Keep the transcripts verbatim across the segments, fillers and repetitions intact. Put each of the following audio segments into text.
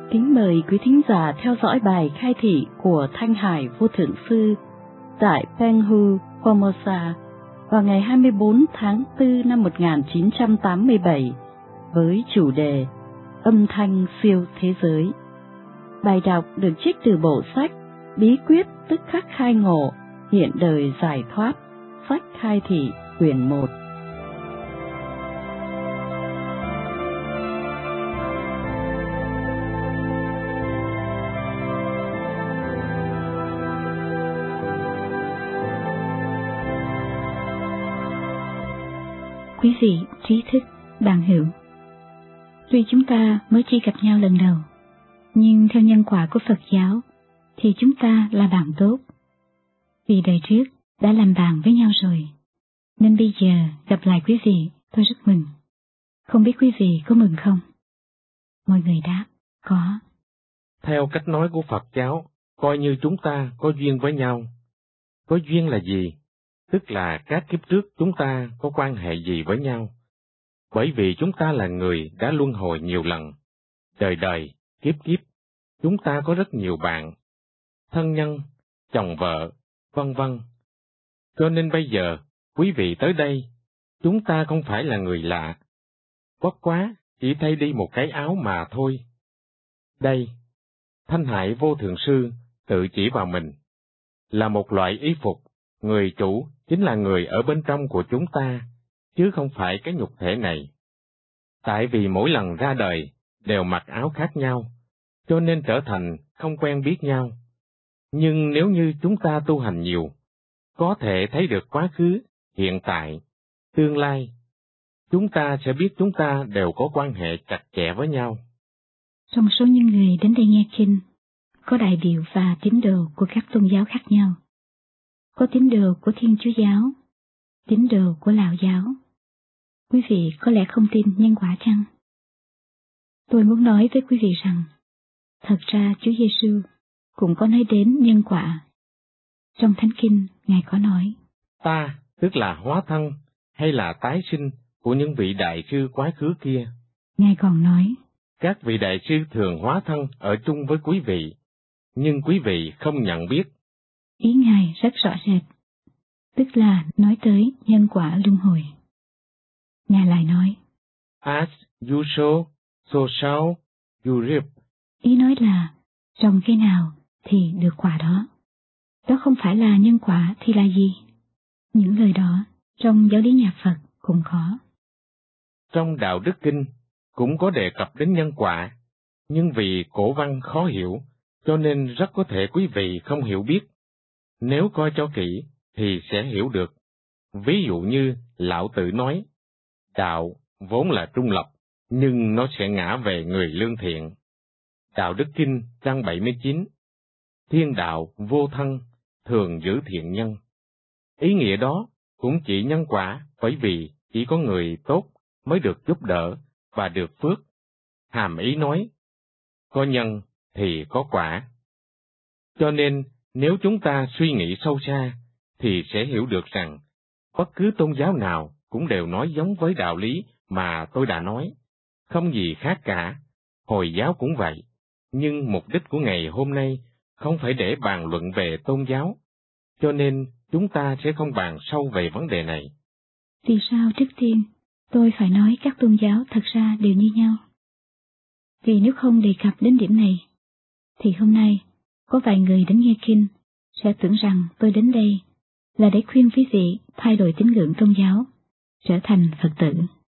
Kính mời quý thính giả theo dõi bài khai thị của Thanh Hải Vô Thượng Sư tại Penghu, Formosa vào ngày hai mươi bốn tháng tư năm một nghìn chín trăm tám mươi bảy với chủ đề Âm thanh siêu thế giới. Bài đọc được trích từ bộ sách Bí quyết tức khắc khai ngộ, hiện đời giải thoát, sách khai thị quyển một. Quý vị trí thức, bạn hữu, tuy chúng ta mới chỉ gặp nhau lần đầu, nhưng theo nhân quả của Phật giáo thì chúng ta là bạn tốt. Vì đời trước đã làm bạn với nhau rồi, nên bây giờ gặp lại quý vị tôi rất mừng. Không biết quý vị có mừng không? Mọi người đáp, có. Theo cách nói của Phật giáo, coi như chúng ta có duyên với nhau. Có duyên là gì? Tức là các kiếp trước chúng ta có quan hệ gì với nhau. Bởi vì chúng ta là người đã luân hồi nhiều lần, đời đời, kiếp kiếp, chúng ta có rất nhiều bạn, thân nhân, chồng vợ, vân vân. Cho nên bây giờ, quý vị tới đây, chúng ta không phải là người lạ. Bất quá, chỉ thay đi một cái áo mà thôi. Đây, Thanh Hải Vô Thượng Sư tự chỉ vào mình, là một loại y phục, người chủ chính là người ở bên trong của chúng ta, chứ không phải cái nhục thể này. Tại vì mỗi lần ra đời đều mặc áo khác nhau, cho nên trở thành không quen biết nhau. Nhưng nếu như chúng ta tu hành nhiều, có thể thấy được quá khứ, hiện tại, tương lai, chúng ta sẽ biết chúng ta đều có quan hệ chặt chẽ với nhau. Trong số những người đến đây nghe kinh, có đại biểu và tín đồ của các tôn giáo khác nhau. Có tín đồ của Thiên Chúa giáo, tín đồ của Lão giáo. Quý vị có lẽ không tin nhân quả chăng? Tôi muốn nói với quý vị rằng, thật ra Chúa Giêsu cũng có nói đến nhân quả. Trong Thánh Kinh, Ngài có nói, ta, tức là hóa thân, hay là tái sinh của những vị đại sư quá khứ kia. Ngài còn nói, các vị đại sư thường hóa thân ở chung với quý vị, nhưng quý vị không nhận biết. Ý Ngài rất rõ rệt, tức là nói tới nhân quả luân hồi. Ngài lại nói, As you sow, so shall you reap. Ý nói là, trồng cây nào thì được quả đó. Đó không phải là nhân quả thì là gì? Những lời đó trong giáo lý nhà Phật cũng có. Trong Đạo Đức Kinh cũng có đề cập đến nhân quả, nhưng vì cổ văn khó hiểu, cho nên rất có thể quý vị không hiểu biết. Nếu coi cho kỹ thì sẽ hiểu được. Ví dụ như Lão Tử nói, đạo vốn là trung lập, nhưng nó sẽ ngã về người lương thiện. Đạo Đức Kinh trang bảy mươi chín, thiên đạo vô thân, thường giữ thiện nhân. Ý nghĩa đó cũng chỉ nhân quả, bởi vì chỉ có người tốt mới được giúp đỡ và được phước. Hàm ý nói, có nhân thì có quả. Cho nên, nếu chúng ta suy nghĩ sâu xa, thì sẽ hiểu được rằng, bất cứ tôn giáo nào cũng đều nói giống với đạo lý mà tôi đã nói, không gì khác cả. Hồi giáo cũng vậy, nhưng mục đích của ngày hôm nay không phải để bàn luận về tôn giáo, cho nên chúng ta sẽ không bàn sâu về vấn đề này. Vì sao trước tiên tôi phải nói các tôn giáo thật ra đều như nhau? Vì nếu không đề cập đến điểm này, thì hôm nay có vài người đến nghe kinh sẽ tưởng rằng tôi đến đây là để khuyên quý vị thay đổi tín ngưỡng tôn giáo, trở thành Phật tử.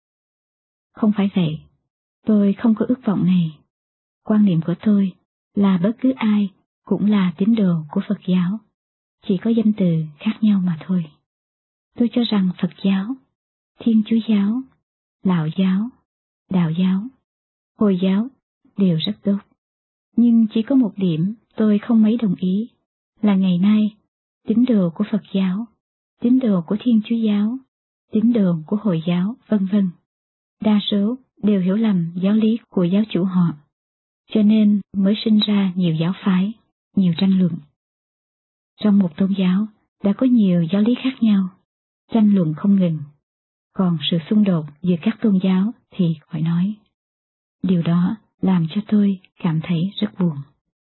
Không phải vậy, tôi không có ước vọng này. Quan niệm của tôi là bất cứ ai cũng là tín đồ của Phật giáo, chỉ có danh từ khác nhau mà thôi. Tôi cho rằng Phật giáo, Thiên Chúa giáo, Lão giáo, Đạo giáo, Hồi giáo đều rất tốt. Nhưng chỉ có một điểm tôi không mấy đồng ý, là ngày nay, tín đồ của Phật giáo, tín đồ của Thiên Chúa giáo, tín đồ của Hồi giáo, vân vân, đa số đều hiểu lầm giáo lý của giáo chủ họ, cho nên mới sinh ra nhiều giáo phái, nhiều tranh luận. Trong một tôn giáo đã có nhiều giáo lý khác nhau, tranh luận không ngừng, còn sự xung đột giữa các tôn giáo thì khỏi nói. Điều đó làm cho tôi cảm thấy rất buồn.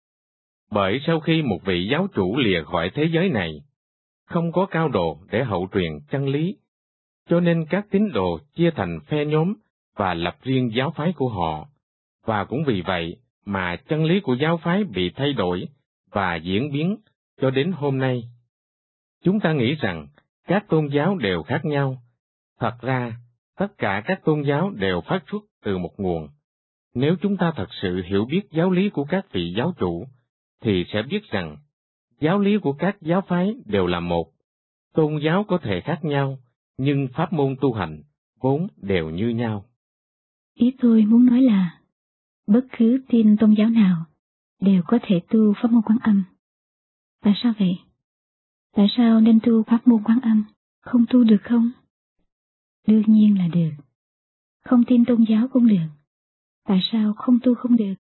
Bởi sau khi một vị giáo chủ lìa khỏi thế giới này, không có cao đồ để hậu truyền chân lý, cho nên các tín đồ chia thành phe nhóm và lập riêng giáo phái của họ, và cũng vì vậy mà chân lý của giáo phái bị thay đổi và diễn biến cho đến hôm nay. Chúng ta nghĩ rằng các tôn giáo đều khác nhau. Thật ra, tất cả các tôn giáo đều phát xuất từ một nguồn. Nếu chúng ta thật sự hiểu biết giáo lý của các vị giáo chủ, thì sẽ biết rằng giáo lý của các giáo phái đều là một. Tôn giáo có thể khác nhau, nhưng pháp môn tu hành vốn đều như nhau. Ý tôi muốn nói là, bất cứ tin tôn giáo nào đều có thể tu pháp môn Quán Âm. Tại sao vậy? Tại sao nên tu pháp môn Quán Âm, không tu được không? Đương nhiên là được. Không tin tôn giáo cũng được. Tại sao không tu không được?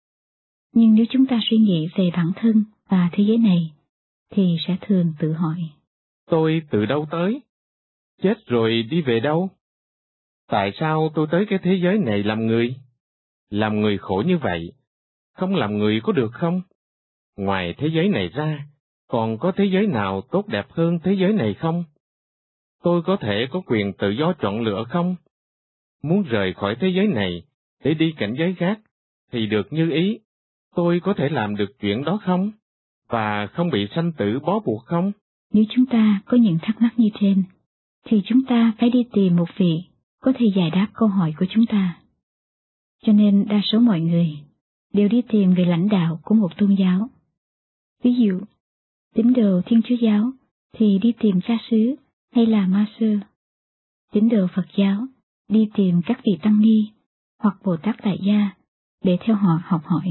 Nhưng nếu chúng ta suy nghĩ về bản thân và thế giới này, thì sẽ thường tự hỏi. Tôi từ đâu tới? Chết rồi đi về đâu? Tại sao tôi tới cái thế giới này làm người? Làm người khổ như vậy, không làm người có được không? Ngoài thế giới này ra, còn có thế giới nào tốt đẹp hơn thế giới này không? Tôi có thể có quyền tự do chọn lựa không? Muốn rời khỏi thế giới này để đi cảnh giới khác, thì được như ý, tôi có thể làm được chuyện đó không? Và không bị sanh tử bó buộc không? Nếu chúng ta có những thắc mắc như trên, thì chúng ta phải đi tìm một vị có thể giải đáp câu hỏi của chúng ta. Cho nên đa số mọi người đều đi tìm người lãnh đạo của một tôn giáo. Ví dụ, tín đồ Thiên Chúa giáo thì đi tìm cha xứ hay là ma sư. Tín đồ Phật giáo đi tìm các vị tăng ni hoặc Bồ Tát Tại Gia để theo họ học hỏi.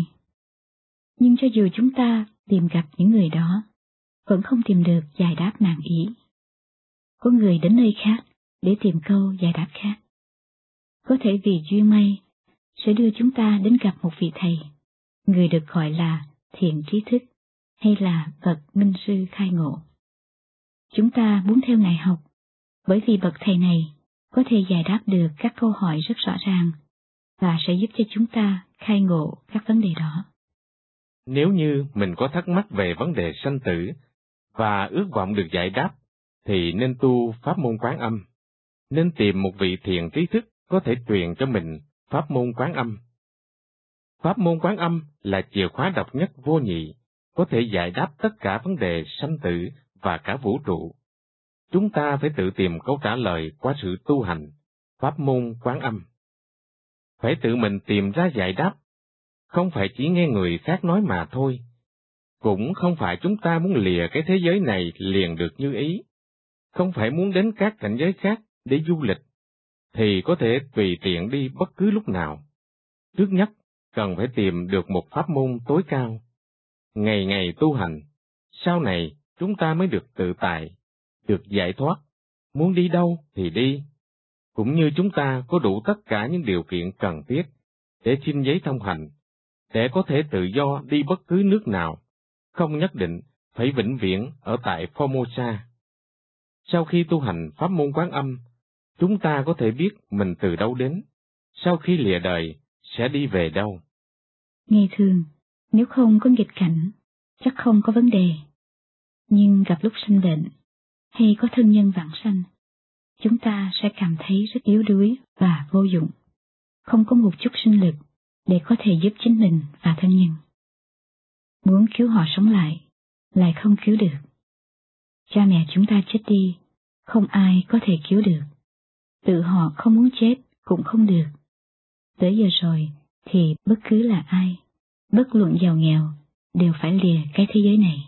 Nhưng cho dù chúng ta tìm gặp những người đó, vẫn không tìm được giải đáp nạn ý. Có người đến nơi khác để tìm câu giải đáp khác. Có thể vì duyên may sẽ đưa chúng ta đến gặp một vị thầy, người được gọi là thiện trí thức hay là bậc minh sư khai ngộ. Chúng ta muốn theo ngài học, bởi vì bậc thầy này có thể giải đáp được các câu hỏi rất rõ ràng và sẽ giúp cho chúng ta khai ngộ các vấn đề đó. Nếu như mình có thắc mắc về vấn đề sanh tử và ước vọng được giải đáp, thì nên tu pháp môn Quán Âm, nên tìm một vị thiện trí thức có thể truyền cho mình pháp môn Quán Âm. Pháp môn Quán Âm là chìa khóa độc nhất vô nhị, có thể giải đáp tất cả vấn đề sanh tử và cả vũ trụ. Chúng ta phải tự tìm câu trả lời qua sự tu hành pháp môn Quán Âm. Phải tự mình tìm ra giải đáp, không phải chỉ nghe người khác nói mà thôi. Cũng không phải chúng ta muốn lìa cái thế giới này liền được như ý, không phải muốn đến các cảnh giới khác để du lịch, thì có thể tùy tiện đi bất cứ lúc nào. Trước nhất, cần phải tìm được một pháp môn tối cao. Ngày ngày tu hành, sau này chúng ta mới được tự tại, được giải thoát, muốn đi đâu thì đi. Cũng như chúng ta có đủ tất cả những điều kiện cần thiết để xin giấy thông hành, để có thể tự do đi bất cứ nước nào, không nhất định phải vĩnh viễn ở tại Formosa. Sau khi tu hành pháp môn Quán Âm, chúng ta có thể biết mình từ đâu đến, sau khi lìa đời sẽ đi về đâu. Nghe thường, nếu không có nghịch cảnh, chắc không có vấn đề. Nhưng gặp lúc sinh bệnh, hay có thân nhân vãng sanh, chúng ta sẽ cảm thấy rất yếu đuối và vô dụng, không có một chút sinh lực để có thể giúp chính mình và thân nhân. Muốn cứu họ sống lại, lại không cứu được. Cha mẹ chúng ta chết đi, không ai có thể cứu được. Tự họ không muốn chết cũng không được. Tới giờ rồi thì bất cứ là ai, bất luận giàu nghèo, đều phải lìa cái thế giới này.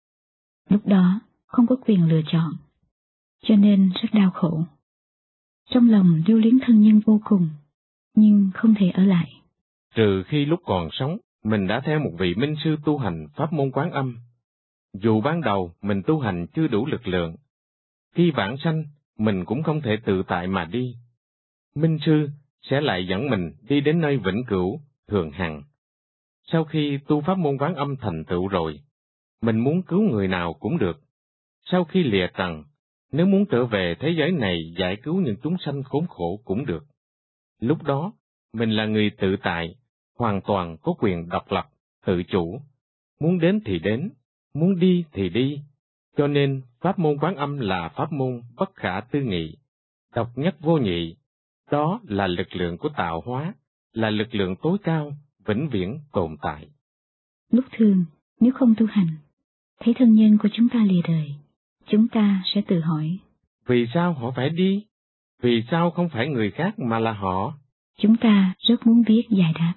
Lúc đó không có quyền lựa chọn, cho nên rất đau khổ. Trong lòng lưu luyến thân nhân vô cùng, nhưng không thể ở lại. Trừ khi lúc còn sống, mình đã theo một vị minh sư tu hành pháp môn Quán Âm. Dù ban đầu mình tu hành chưa đủ lực lượng, khi vãng sanh, mình cũng không thể tự tại mà đi. Minh sư sẽ lại dẫn mình đi đến nơi vĩnh cửu, thường hằng. Sau khi tu pháp môn Quán Âm thành tựu rồi, mình muốn cứu người nào cũng được. Sau khi lìa trần, nếu muốn trở về thế giới này giải cứu những chúng sanh khốn khổ cũng được. Lúc đó, mình là người tự tại, hoàn toàn có quyền độc lập, tự chủ, muốn đến thì đến, muốn đi thì đi, cho nên pháp môn Quán Âm là pháp môn bất khả tư nghị, độc nhất vô nhị, đó là lực lượng của tạo hóa, là lực lượng tối cao, vĩnh viễn tồn tại. Lúc thường, nếu không tu hành, thấy thân nhân của chúng ta lìa đời, chúng ta sẽ tự hỏi: vì sao họ phải đi? Vì sao không phải người khác mà là họ? Chúng ta rất muốn biết giải đáp.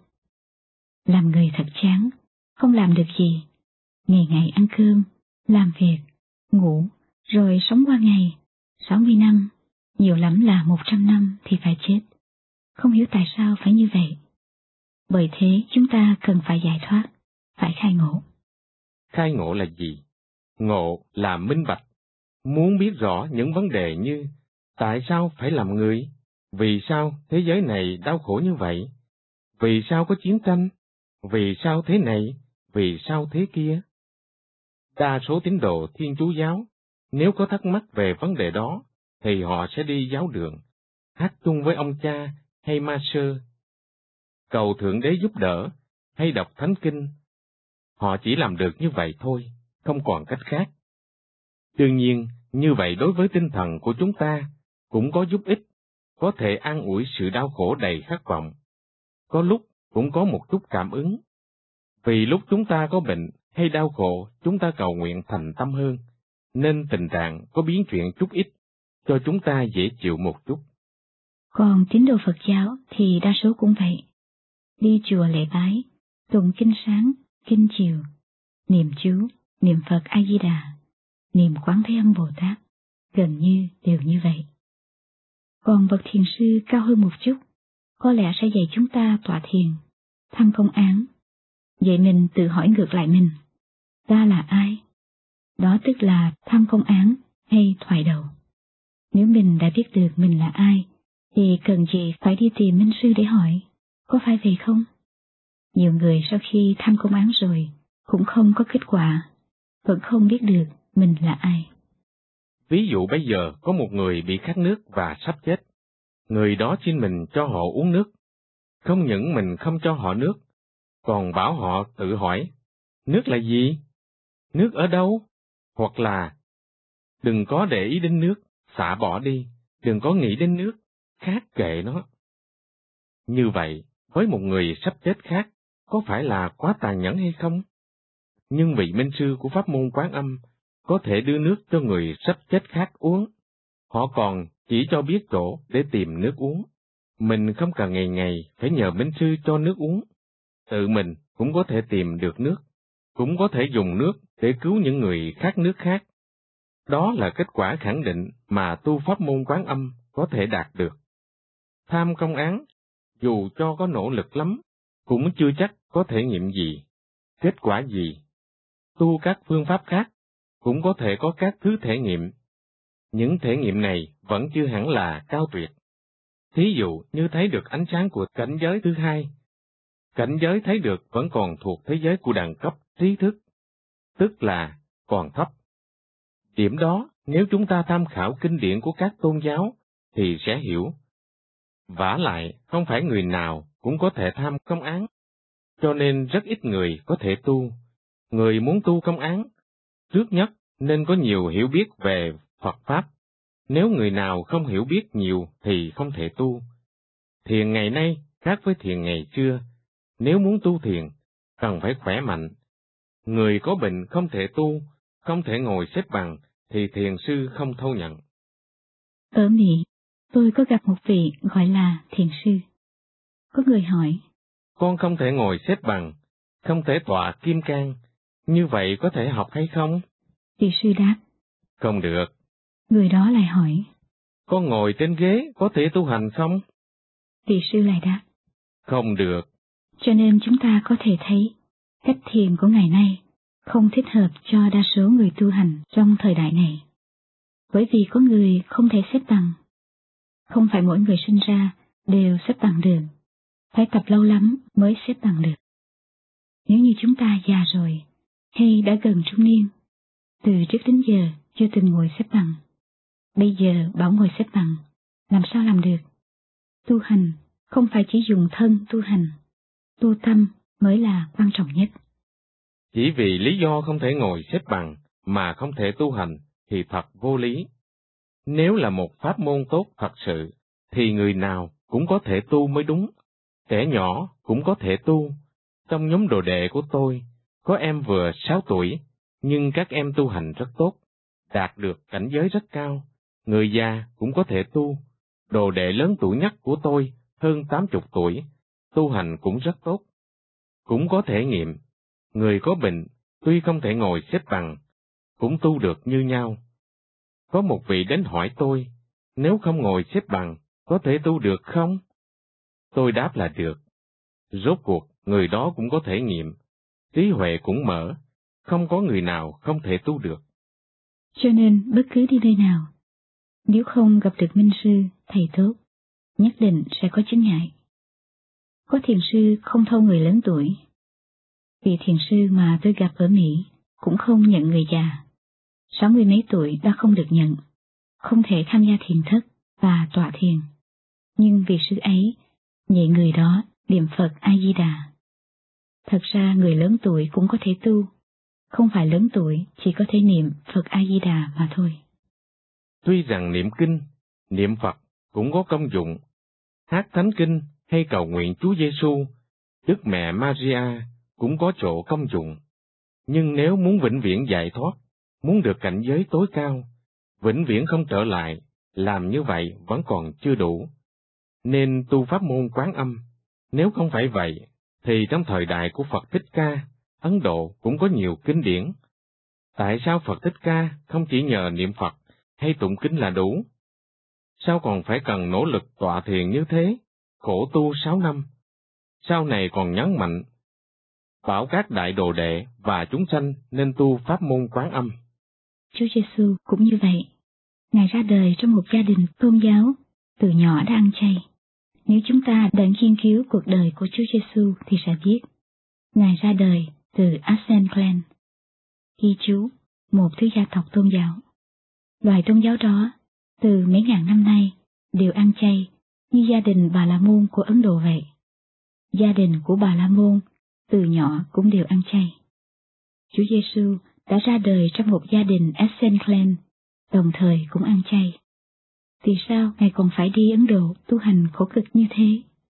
Làm người thật chán, không làm được gì, ngày ngày ăn cơm, làm việc, ngủ, rồi sống qua ngày, sáu mươi năm, nhiều lắm là một trăm năm thì phải chết. Không hiểu tại sao phải như vậy. Bởi thế chúng ta cần phải giải thoát, phải khai ngộ. Khai ngộ là gì? Ngộ là minh bạch, muốn biết rõ những vấn đề như tại sao phải làm người? Vì sao thế giới này đau khổ như vậy? Vì sao có chiến tranh? Vì sao thế này? Vì sao thế kia? Đa số tín đồ Thiên Chúa giáo, nếu có thắc mắc về vấn đề đó, thì họ sẽ đi giáo đường, hát chung với ông cha hay ma sơ, cầu Thượng Đế giúp đỡ, hay đọc Thánh Kinh. Họ chỉ làm được như vậy thôi, không còn cách khác. Đương nhiên, như vậy đối với tinh thần của chúng ta, cũng có giúp ích, có thể an ủi sự đau khổ đầy khát vọng. Có lúc cũng có một chút cảm ứng. Vì lúc chúng ta có bệnh hay đau khổ, chúng ta cầu nguyện thành tâm hơn, nên tình trạng có biến chuyển chút ít, cho chúng ta dễ chịu một chút. Còn tín đồ Phật giáo thì đa số cũng vậy. Đi chùa lễ bái, tụng kinh sáng, kinh chiều, niệm chú, niệm Phật A-di-đà, niệm Quán Thế Âm Bồ Tát, gần như đều như vậy. Còn bậc thiền sư cao hơn một chút, có lẽ sẽ dạy chúng ta tọa thiền, thăm công án, dạy mình tự hỏi ngược lại mình, ta là ai? Đó tức là thăm công án hay thoại đầu. Nếu mình đã biết được mình là ai, thì cần gì phải đi tìm minh sư để hỏi, có phải vậy không? Nhiều người sau khi thăm công án rồi, cũng không có kết quả, vẫn không biết được mình là ai. Ví dụ bây giờ có một người bị khát nước và sắp chết. Người đó xin mình cho họ uống nước. Không những mình không cho họ nước, còn bảo họ tự hỏi, nước là gì? Nước ở đâu? Hoặc là, đừng có để ý đến nước, xả bỏ đi, đừng có nghĩ đến nước, khát kệ nó. Như vậy, với một người sắp chết khác, có phải là quá tàn nhẫn hay không? Nhưng vị minh sư của pháp môn Quán Âm có thể đưa nước cho người sắp chết khác uống. Họ còn chỉ cho biết chỗ để tìm nước uống. Mình không cần ngày ngày phải nhờ minh sư cho nước uống. Tự mình cũng có thể tìm được nước, cũng có thể dùng nước để cứu những người khát nước khác. Đó là kết quả khẳng định mà tu pháp môn Quán Âm có thể đạt được. Tham công án, dù cho có nỗ lực lắm, cũng chưa chắc có thể nghiệm gì, kết quả gì. Tu các phương pháp khác, cũng có thể có các thứ thể nghiệm. Những thể nghiệm này vẫn chưa hẳn là cao tuyệt. Thí dụ như thấy được ánh sáng của cảnh giới thứ hai. Cảnh giới thấy được vẫn còn thuộc thế giới của đẳng cấp trí thức, tức là còn thấp. Điểm đó, nếu chúng ta tham khảo kinh điển của các tôn giáo, thì sẽ hiểu. Vả lại, không phải người nào cũng có thể tham công án, cho nên rất ít người có thể tu. Người muốn tu công án, trước nhất nên có nhiều hiểu biết về Phật Pháp. Nếu người nào không hiểu biết nhiều thì không thể tu. Thiền ngày nay khác với thiền ngày xưa. Nếu muốn tu thiền, cần phải khỏe mạnh. Người có bệnh không thể tu, không thể ngồi xếp bằng, thì thiền sư không thâu nhận. Ở Mỹ, tôi có gặp một vị gọi là thiền sư. Có người hỏi, con không thể ngồi xếp bằng, không thể tọa kim cang, như vậy có thể học hay không? Thiền sư đáp, không được. Người đó lại hỏi, con ngồi trên ghế có thể tu hành không? Thiền sư lại đáp, không được. Cho nên chúng ta có thể thấy, cách thiền của ngày nay không thích hợp cho đa số người tu hành trong thời đại này. Bởi vì có người không thể xếp bằng. Không phải mỗi người sinh ra đều xếp bằng được, phải tập lâu lắm mới xếp bằng được. Nếu như chúng ta già rồi, hay đã gần trung niên, từ trước đến giờ chưa từng ngồi xếp bằng, bây giờ bảo ngồi xếp bằng, làm sao làm được? Tu hành không phải chỉ dùng thân tu hành, tu tâm mới là quan trọng nhất. Chỉ vì lý do không thể ngồi xếp bằng mà không thể tu hành thì thật vô lý. Nếu là một pháp môn tốt thật sự, thì người nào cũng có thể tu mới đúng. Trẻ nhỏ cũng có thể tu. Trong nhóm đồ đệ của tôi, có em vừa sáu tuổi, nhưng các em tu hành rất tốt, đạt được cảnh giới rất cao. Người già cũng có thể tu. Đồ đệ lớn tuổi nhất của tôi, hơn tám chục tuổi, tu hành cũng rất tốt. Cũng có thể nghiệm, người có bệnh, tuy không thể ngồi xếp bằng, cũng tu được như nhau. Có một vị đến hỏi tôi, nếu không ngồi xếp bằng, có thể tu được không? Tôi đáp là được. Rốt cuộc, người đó cũng có thể nghiệm, trí huệ cũng mở, không có người nào không thể tu được. Cho nên bất cứ đi nơi nào, nếu không gặp được minh sư, thầy tốt, nhất định sẽ có chướng ngại. Có thiền sư không thâu người lớn tuổi. Vị thiền sư mà tôi gặp ở Mỹ cũng không nhận người già. Sáu mươi mấy tuổi đã không được nhận, không thể tham gia thiền thất và tọa thiền. Nhưng vì sư ấy, dạy người đó niệm Phật A-di-đà. Thật ra người lớn tuổi cũng có thể tu, không phải lớn tuổi chỉ có thể niệm Phật A-di-đà mà thôi. Tuy rằng niệm kinh, niệm Phật cũng có công dụng, hát thánh kinh hay cầu nguyện Chúa Giêsu, Đức Mẹ Maria cũng có chỗ công dụng. Nhưng nếu muốn vĩnh viễn giải thoát, muốn được cảnh giới tối cao, vĩnh viễn không trở lại, làm như vậy vẫn còn chưa đủ. Nên tu pháp môn Quán Âm. Nếu không phải vậy, thì trong thời đại của Phật Thích Ca, Ấn Độ cũng có nhiều kinh điển. Tại sao Phật Thích Ca không chỉ nhờ niệm Phật hay tụng kinh là đủ? Sao còn phải cần nỗ lực tọa thiền như thế, khổ tu sáu năm? Sau này còn nhấn mạnh, bảo các đại đồ đệ và chúng sanh nên tu pháp môn Quán Âm. Chúa Giêsu cũng như vậy. Ngài ra đời trong một gia đình tôn giáo, từ nhỏ đã ăn chay. Nếu chúng ta đã nghiên cứu cuộc đời của Chúa Giêsu thì sẽ biết, Ngài ra đời từ Ascen Clan, ghi chú, một thứ gia tộc tôn giáo. Loài tôn giáo đó, từ mấy ngàn năm nay, đều ăn chay, như gia đình Bà La Môn của Ấn Độ vậy. Gia đình của Bà La Môn, từ nhỏ cũng đều ăn chay. Chúa Giêsu đã ra đời trong một gia đình Ascen Clan, đồng thời cũng ăn chay. Vì sao Ngài còn phải đi Ấn Độ tu hành khổ cực như thế?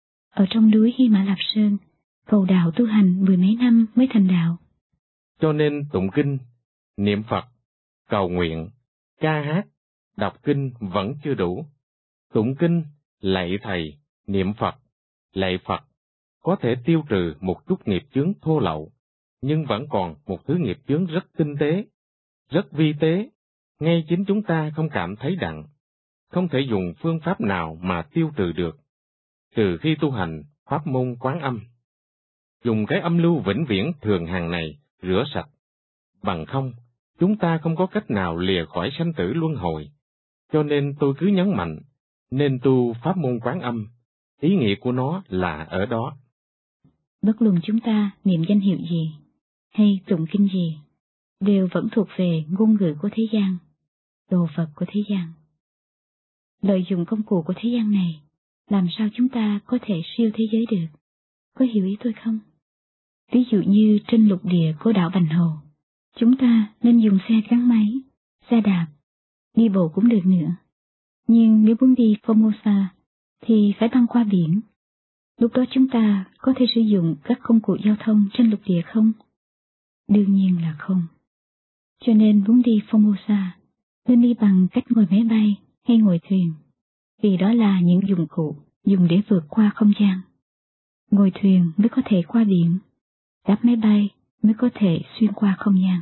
Ở trong núi Hy Mã Lạp Sơn, cầu đạo tu hành mười mấy năm mới thành đạo. Cho nên tụng kinh, niệm Phật, cầu nguyện, ca hát, đọc kinh vẫn chưa đủ. Tụng kinh, lạy Thầy, niệm Phật, lạy Phật, có thể tiêu trừ một chút nghiệp chướng thô lậu, nhưng vẫn còn một thứ nghiệp chướng rất tinh tế, rất vi tế, ngay chính chúng ta không cảm thấy đặng, không thể dùng phương pháp nào mà tiêu trừ được, trừ khi tu hành pháp môn Quán Âm. Dùng cái âm lưu vĩnh viễn thường hằng này rửa sạch, bằng không, chúng ta không có cách nào lìa khỏi sanh tử luân hồi. Cho nên tôi cứ nhấn mạnh, nên tu pháp môn Quán Âm, ý nghĩa của nó là ở đó. Bất luận chúng ta niệm danh hiệu gì, hay tụng kinh gì, đều vẫn thuộc về ngôn ngữ của thế gian, đồ vật của thế gian. Lợi dụng công cụ của thế gian này, làm sao chúng ta có thể siêu thế giới được? Có hiểu ý tôi không? Ví dụ như trên lục địa của đảo Bành Hồ, chúng ta nên dùng xe gắn máy, xe đạp, đi bộ cũng được nữa. Nhưng nếu muốn đi Formosa, thì phải băng qua biển. Lúc đó chúng ta có thể sử dụng các công cụ giao thông trên lục địa không? Đương nhiên là không. Cho nên muốn đi Formosa, nên đi bằng cách ngồi máy bay hay ngồi thuyền, vì đó là những dụng cụ dùng để vượt qua không gian. Ngồi thuyền mới có thể qua biển, đáp máy bay mới có thể xuyên qua không gian.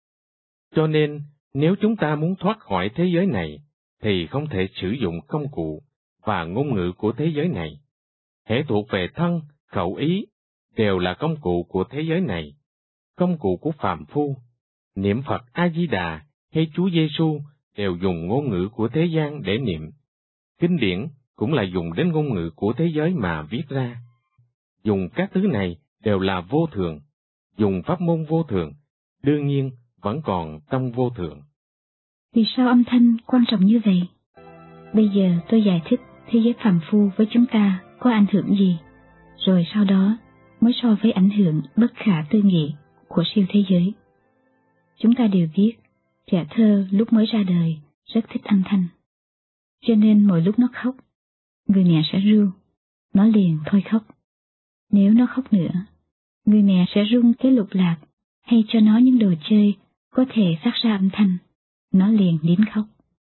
Cho nên, nếu chúng ta muốn thoát khỏi thế giới này, thì không thể sử dụng công cụ và ngôn ngữ của thế giới này. Hễ thuộc về thân, khẩu ý, đều là công cụ của thế giới này, công cụ của phàm phu. Niệm Phật A-di-đà hay Chúa Giêsu đều dùng ngôn ngữ của thế gian để niệm. Kinh điển cũng là dùng đến ngôn ngữ của thế giới mà viết ra. Dùng các thứ này đều là vô thường, dùng pháp môn vô thường, đương nhiên vẫn còn trong vô thường. Vì sao âm thanh quan trọng như vậy? Bây giờ tôi giải thích thế giới phàm phu với chúng ta có ảnh hưởng gì, rồi sau đó mới so với ảnh hưởng bất khả tư nghị của siêu thế giới. Chúng ta đều biết, trẻ thơ lúc mới ra đời rất thích âm thanh. Cho nên mỗi lúc nó khóc, người mẹ sẽ ru, nó liền thôi khóc. Nếu nó khóc nữa, người mẹ sẽ rung cái lục lạc hay cho nó những đồ chơi có thể phát ra âm thanh, nó liền nín khóc.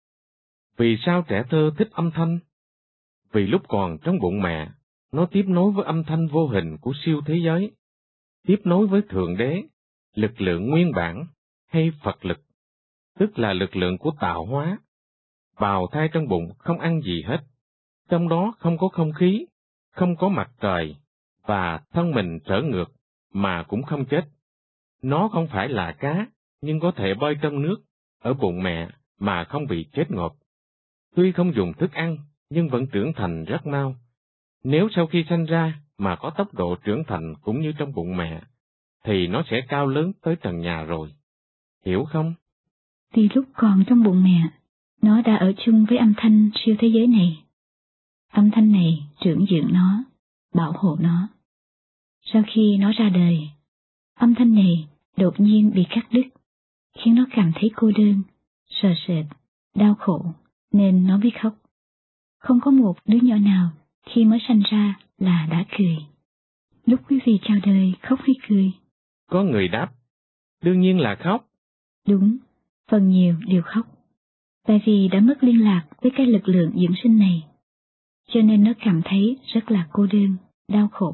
Vì sao trẻ thơ thích âm thanh? Vì lúc còn trong bụng mẹ, nó tiếp nối với âm thanh vô hình của siêu thế giới, tiếp nối với Thượng Đế, lực lượng nguyên bản hay Phật lực, tức là lực lượng của tạo hóa. Bào thai trong bụng không ăn gì hết, trong đó không có không khí, không có mặt trời, và thân mình trở ngược, mà cũng không chết. Nó không phải là cá, nhưng có thể bơi trong nước, ở bụng mẹ, mà không bị chết ngộp. Tuy không dùng thức ăn, nhưng vẫn trưởng thành rất mau. Nếu sau khi sanh ra mà có tốc độ trưởng thành cũng như trong bụng mẹ, thì nó sẽ cao lớn tới trần nhà rồi. Hiểu không? Thì lúc còn trong bụng mẹ, nó đã ở chung với âm thanh siêu thế giới này. Âm thanh này trưởng dưỡng nó, bảo hộ nó. Sau khi nó ra đời, âm thanh này đột nhiên bị cắt đứt, khiến nó cảm thấy cô đơn, sợ sệt, đau khổ, nên nó biết khóc. Không có một đứa nhỏ nào khi mới sanh ra là đã cười. Lúc quý vị chào đời khóc hay cười? Có người đáp, đương nhiên là khóc. Đúng, phần nhiều đều khóc. Tại vì đã mất liên lạc với cái lực lượng dưỡng sinh này, cho nên nó cảm thấy rất là cô đơn, đau khổ.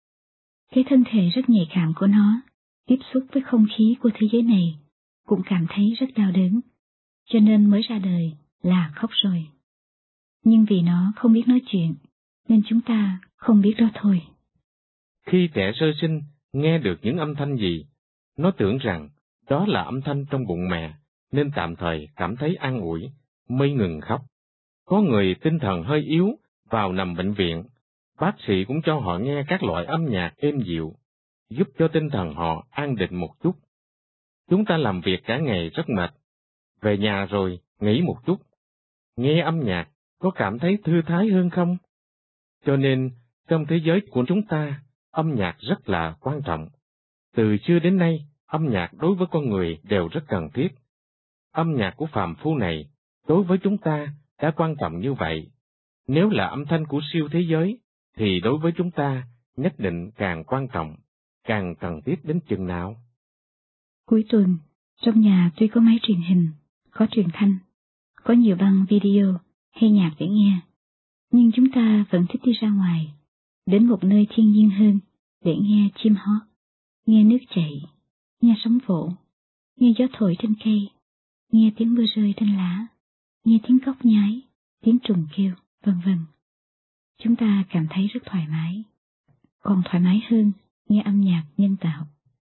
Cái thân thể rất nhạy cảm của nó, tiếp xúc với không khí của thế giới này, cũng cảm thấy rất đau đớn, cho nên mới ra đời là khóc rồi. Nhưng vì nó không biết nói chuyện, nên chúng ta không biết đó thôi. Khi trẻ sơ sinh nghe được những âm thanh gì, nó tưởng rằng đó là âm thanh trong bụng mẹ, nên tạm thời cảm thấy an ủi, mới ngừng khóc. Có người tinh thần hơi yếu, vào nằm bệnh viện, bác sĩ cũng cho họ nghe các loại âm nhạc êm dịu, giúp cho tinh thần họ an định một chút. Chúng ta làm việc cả ngày rất mệt, về nhà rồi nghỉ một chút, nghe âm nhạc có cảm thấy thư thái hơn không? Cho nên, trong thế giới của chúng ta, âm nhạc rất là quan trọng. Từ xưa đến nay, âm nhạc đối với con người đều rất cần thiết. Âm nhạc của phàm phu này, đối với chúng ta, đã quan trọng như vậy. Nếu là âm thanh của siêu thế giới, thì đối với chúng ta, nhất định càng quan trọng, càng cần thiết đến chừng nào. Cuối tuần, trong nhà tuy có máy truyền hình, có truyền thanh, có nhiều băng video hay nhạc để nghe, nhưng chúng ta vẫn thích đi ra ngoài, đến một nơi thiên nhiên hơn để nghe chim hót, nghe nước chảy, nghe sóng vỗ, nghe gió thổi trên cây, nghe tiếng mưa rơi trên lá, nghe tiếng cóc nhái, tiếng trùng kêu, vân vân. Chúng ta cảm thấy rất thoải mái, còn thoải mái hơn nghe âm nhạc nhân tạo.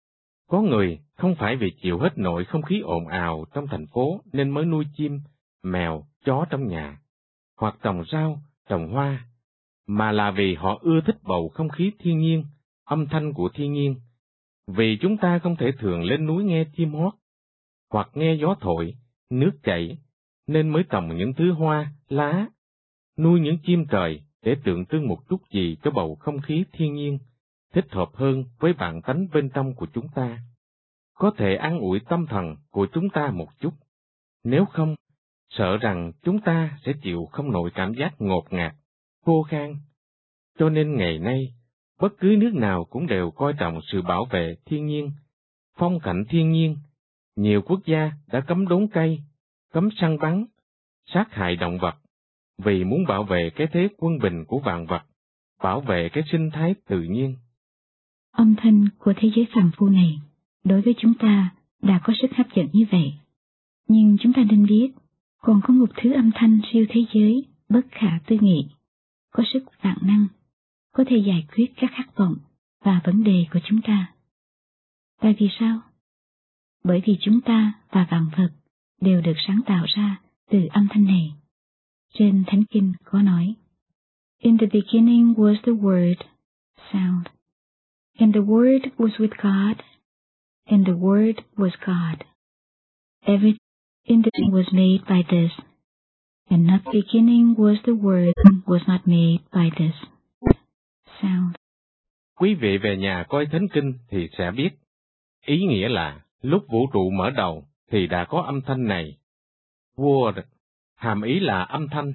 Có người không phải vì chịu hết nổi không khí ồn ào trong thành phố nên mới nuôi chim, mèo, chó trong nhà, hoặc trồng rau, trồng hoa, mà là vì họ ưa thích bầu không khí thiên nhiên, âm thanh của thiên nhiên. Vì chúng ta không thể thường lên núi nghe chim hót, hoặc nghe gió thổi, nước chảy, nên mới trồng những thứ hoa, lá, nuôi những chim trời để tượng trưng một chút gì cho bầu không khí thiên nhiên, thích hợp hơn với bản tánh bên trong của chúng ta. Có thể an ủi tâm thần của chúng ta một chút. Nếu không, sợ rằng chúng ta sẽ chịu không nổi cảm giác ngột ngạt, khô khan. Cho nên ngày nay, bất cứ nước nào cũng đều coi trọng sự bảo vệ thiên nhiên, phong cảnh thiên nhiên. Nhiều quốc gia đã cấm đốn cây, cấm săn bắn, sát hại động vật, vì muốn bảo vệ cái thế quân bình của vạn vật, bảo vệ cái sinh thái tự nhiên. Âm thanh của thế giới phàm phu này, đối với chúng ta đã có sức hấp dẫn như vậy. Nhưng chúng ta nên biết, còn có một thứ âm thanh siêu thế giới bất khả tư nghị, có sức vạn năng, có thể giải quyết các khát vọng và vấn đề của chúng ta. Tại vì sao? Bởi vì chúng ta và vạn vật đều được sáng tạo ra từ âm thanh này. Trên Thánh Kinh có nói, In the beginning was the Word, sound, and the Word was with God, and the Word was God. Everything in the beginning was made by this, and not the beginning was the Word was not made by this, sound. Quý vị về nhà coi Thánh Kinh thì sẽ biết. Ý nghĩa là, lúc vũ trụ mở đầu thì đã có âm thanh này. Word, hàm ý là âm thanh.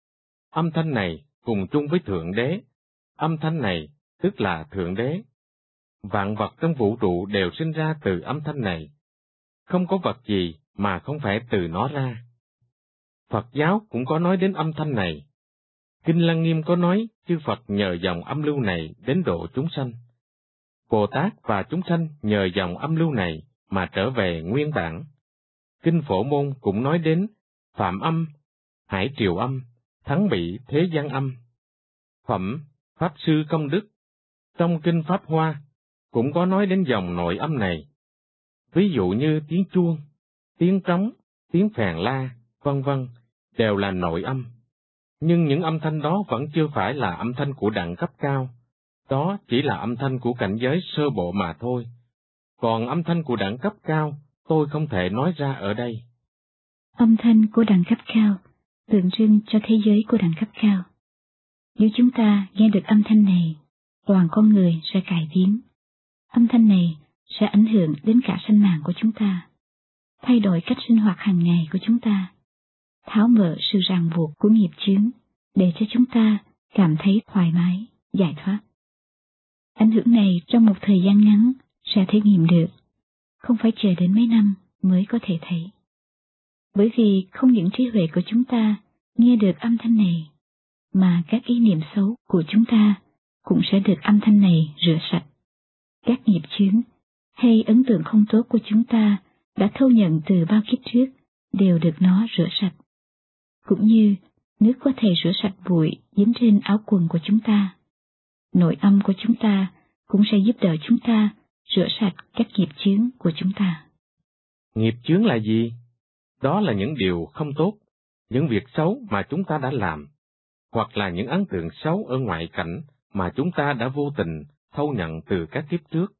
Âm thanh này cùng chung với Thượng Đế. Âm thanh này tức là Thượng Đế. Vạn vật trong vũ trụ đều sinh ra từ âm thanh này. Không có vật gì mà không phải từ nó ra. Phật giáo cũng có nói đến âm thanh này. Kinh Lăng Nghiêm có nói chư Phật nhờ dòng âm lưu này đến độ chúng sanh. Bồ Tát và chúng sanh nhờ dòng âm lưu này mà trở về nguyên bản. Kinh Phổ Môn cũng nói đến Phạm âm, Hải Triều âm, Thắng Bị Thế Gian âm. Phẩm, Pháp Sư Công Đức. Trong Kinh Pháp Hoa cũng có nói đến dòng nội âm này. Ví dụ như tiếng chuông, tiếng trống, tiếng phèn la, vân vân đều là nội âm. Nhưng những âm thanh đó vẫn chưa phải là âm thanh của đẳng cấp cao. Đó chỉ là âm thanh của cảnh giới sơ bộ mà thôi. Còn âm thanh của đẳng cấp cao, tôi không thể nói ra ở đây. Âm thanh của đẳng cấp cao tượng trưng cho thế giới của đẳng cấp cao. Nếu chúng ta nghe được âm thanh này, toàn con người sẽ cải biến. Âm thanh này sẽ ảnh hưởng đến cả sinh mạng của chúng ta, thay đổi cách sinh hoạt hàng ngày của chúng ta, tháo mở sự ràng buộc của nghiệp chướng để cho chúng ta cảm thấy thoải mái, giải thoát. Ảnh hưởng này trong một thời gian ngắn sẽ thể nghiệm được, không phải chờ đến mấy năm mới có thể thấy. Bởi vì không những trí huệ của chúng ta nghe được âm thanh này, mà các ý niệm xấu của chúng ta cũng sẽ được âm thanh này rửa sạch. Các nghiệp chướng hay ấn tượng không tốt của chúng ta đã thâu nhận từ bao kiếp trước đều được nó rửa sạch. Cũng như nước có thể rửa sạch bụi dính trên áo quần của chúng ta, nội âm của chúng ta cũng sẽ giúp đỡ chúng ta rửa sạch các nghiệp chướng của chúng ta. Nghiệp chướng là gì? Đó là những điều không tốt, những việc xấu mà chúng ta đã làm, hoặc là những ấn tượng xấu ở ngoại cảnh mà chúng ta đã vô tình thâu nhận từ các kiếp trước.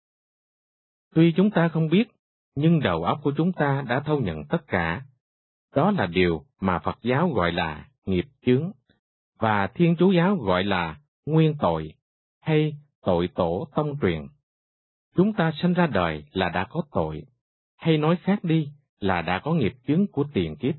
Tuy chúng ta không biết, nhưng đầu óc của chúng ta đã thâu nhận tất cả. Đó là điều mà Phật giáo gọi là nghiệp chướng, và Thiên Chúa giáo gọi là nguyên tội, hay tội tổ tông truyền. Chúng ta sinh ra đời là đã có tội, hay nói khác đi là đã có nghiệp chướng của tiền kiếp.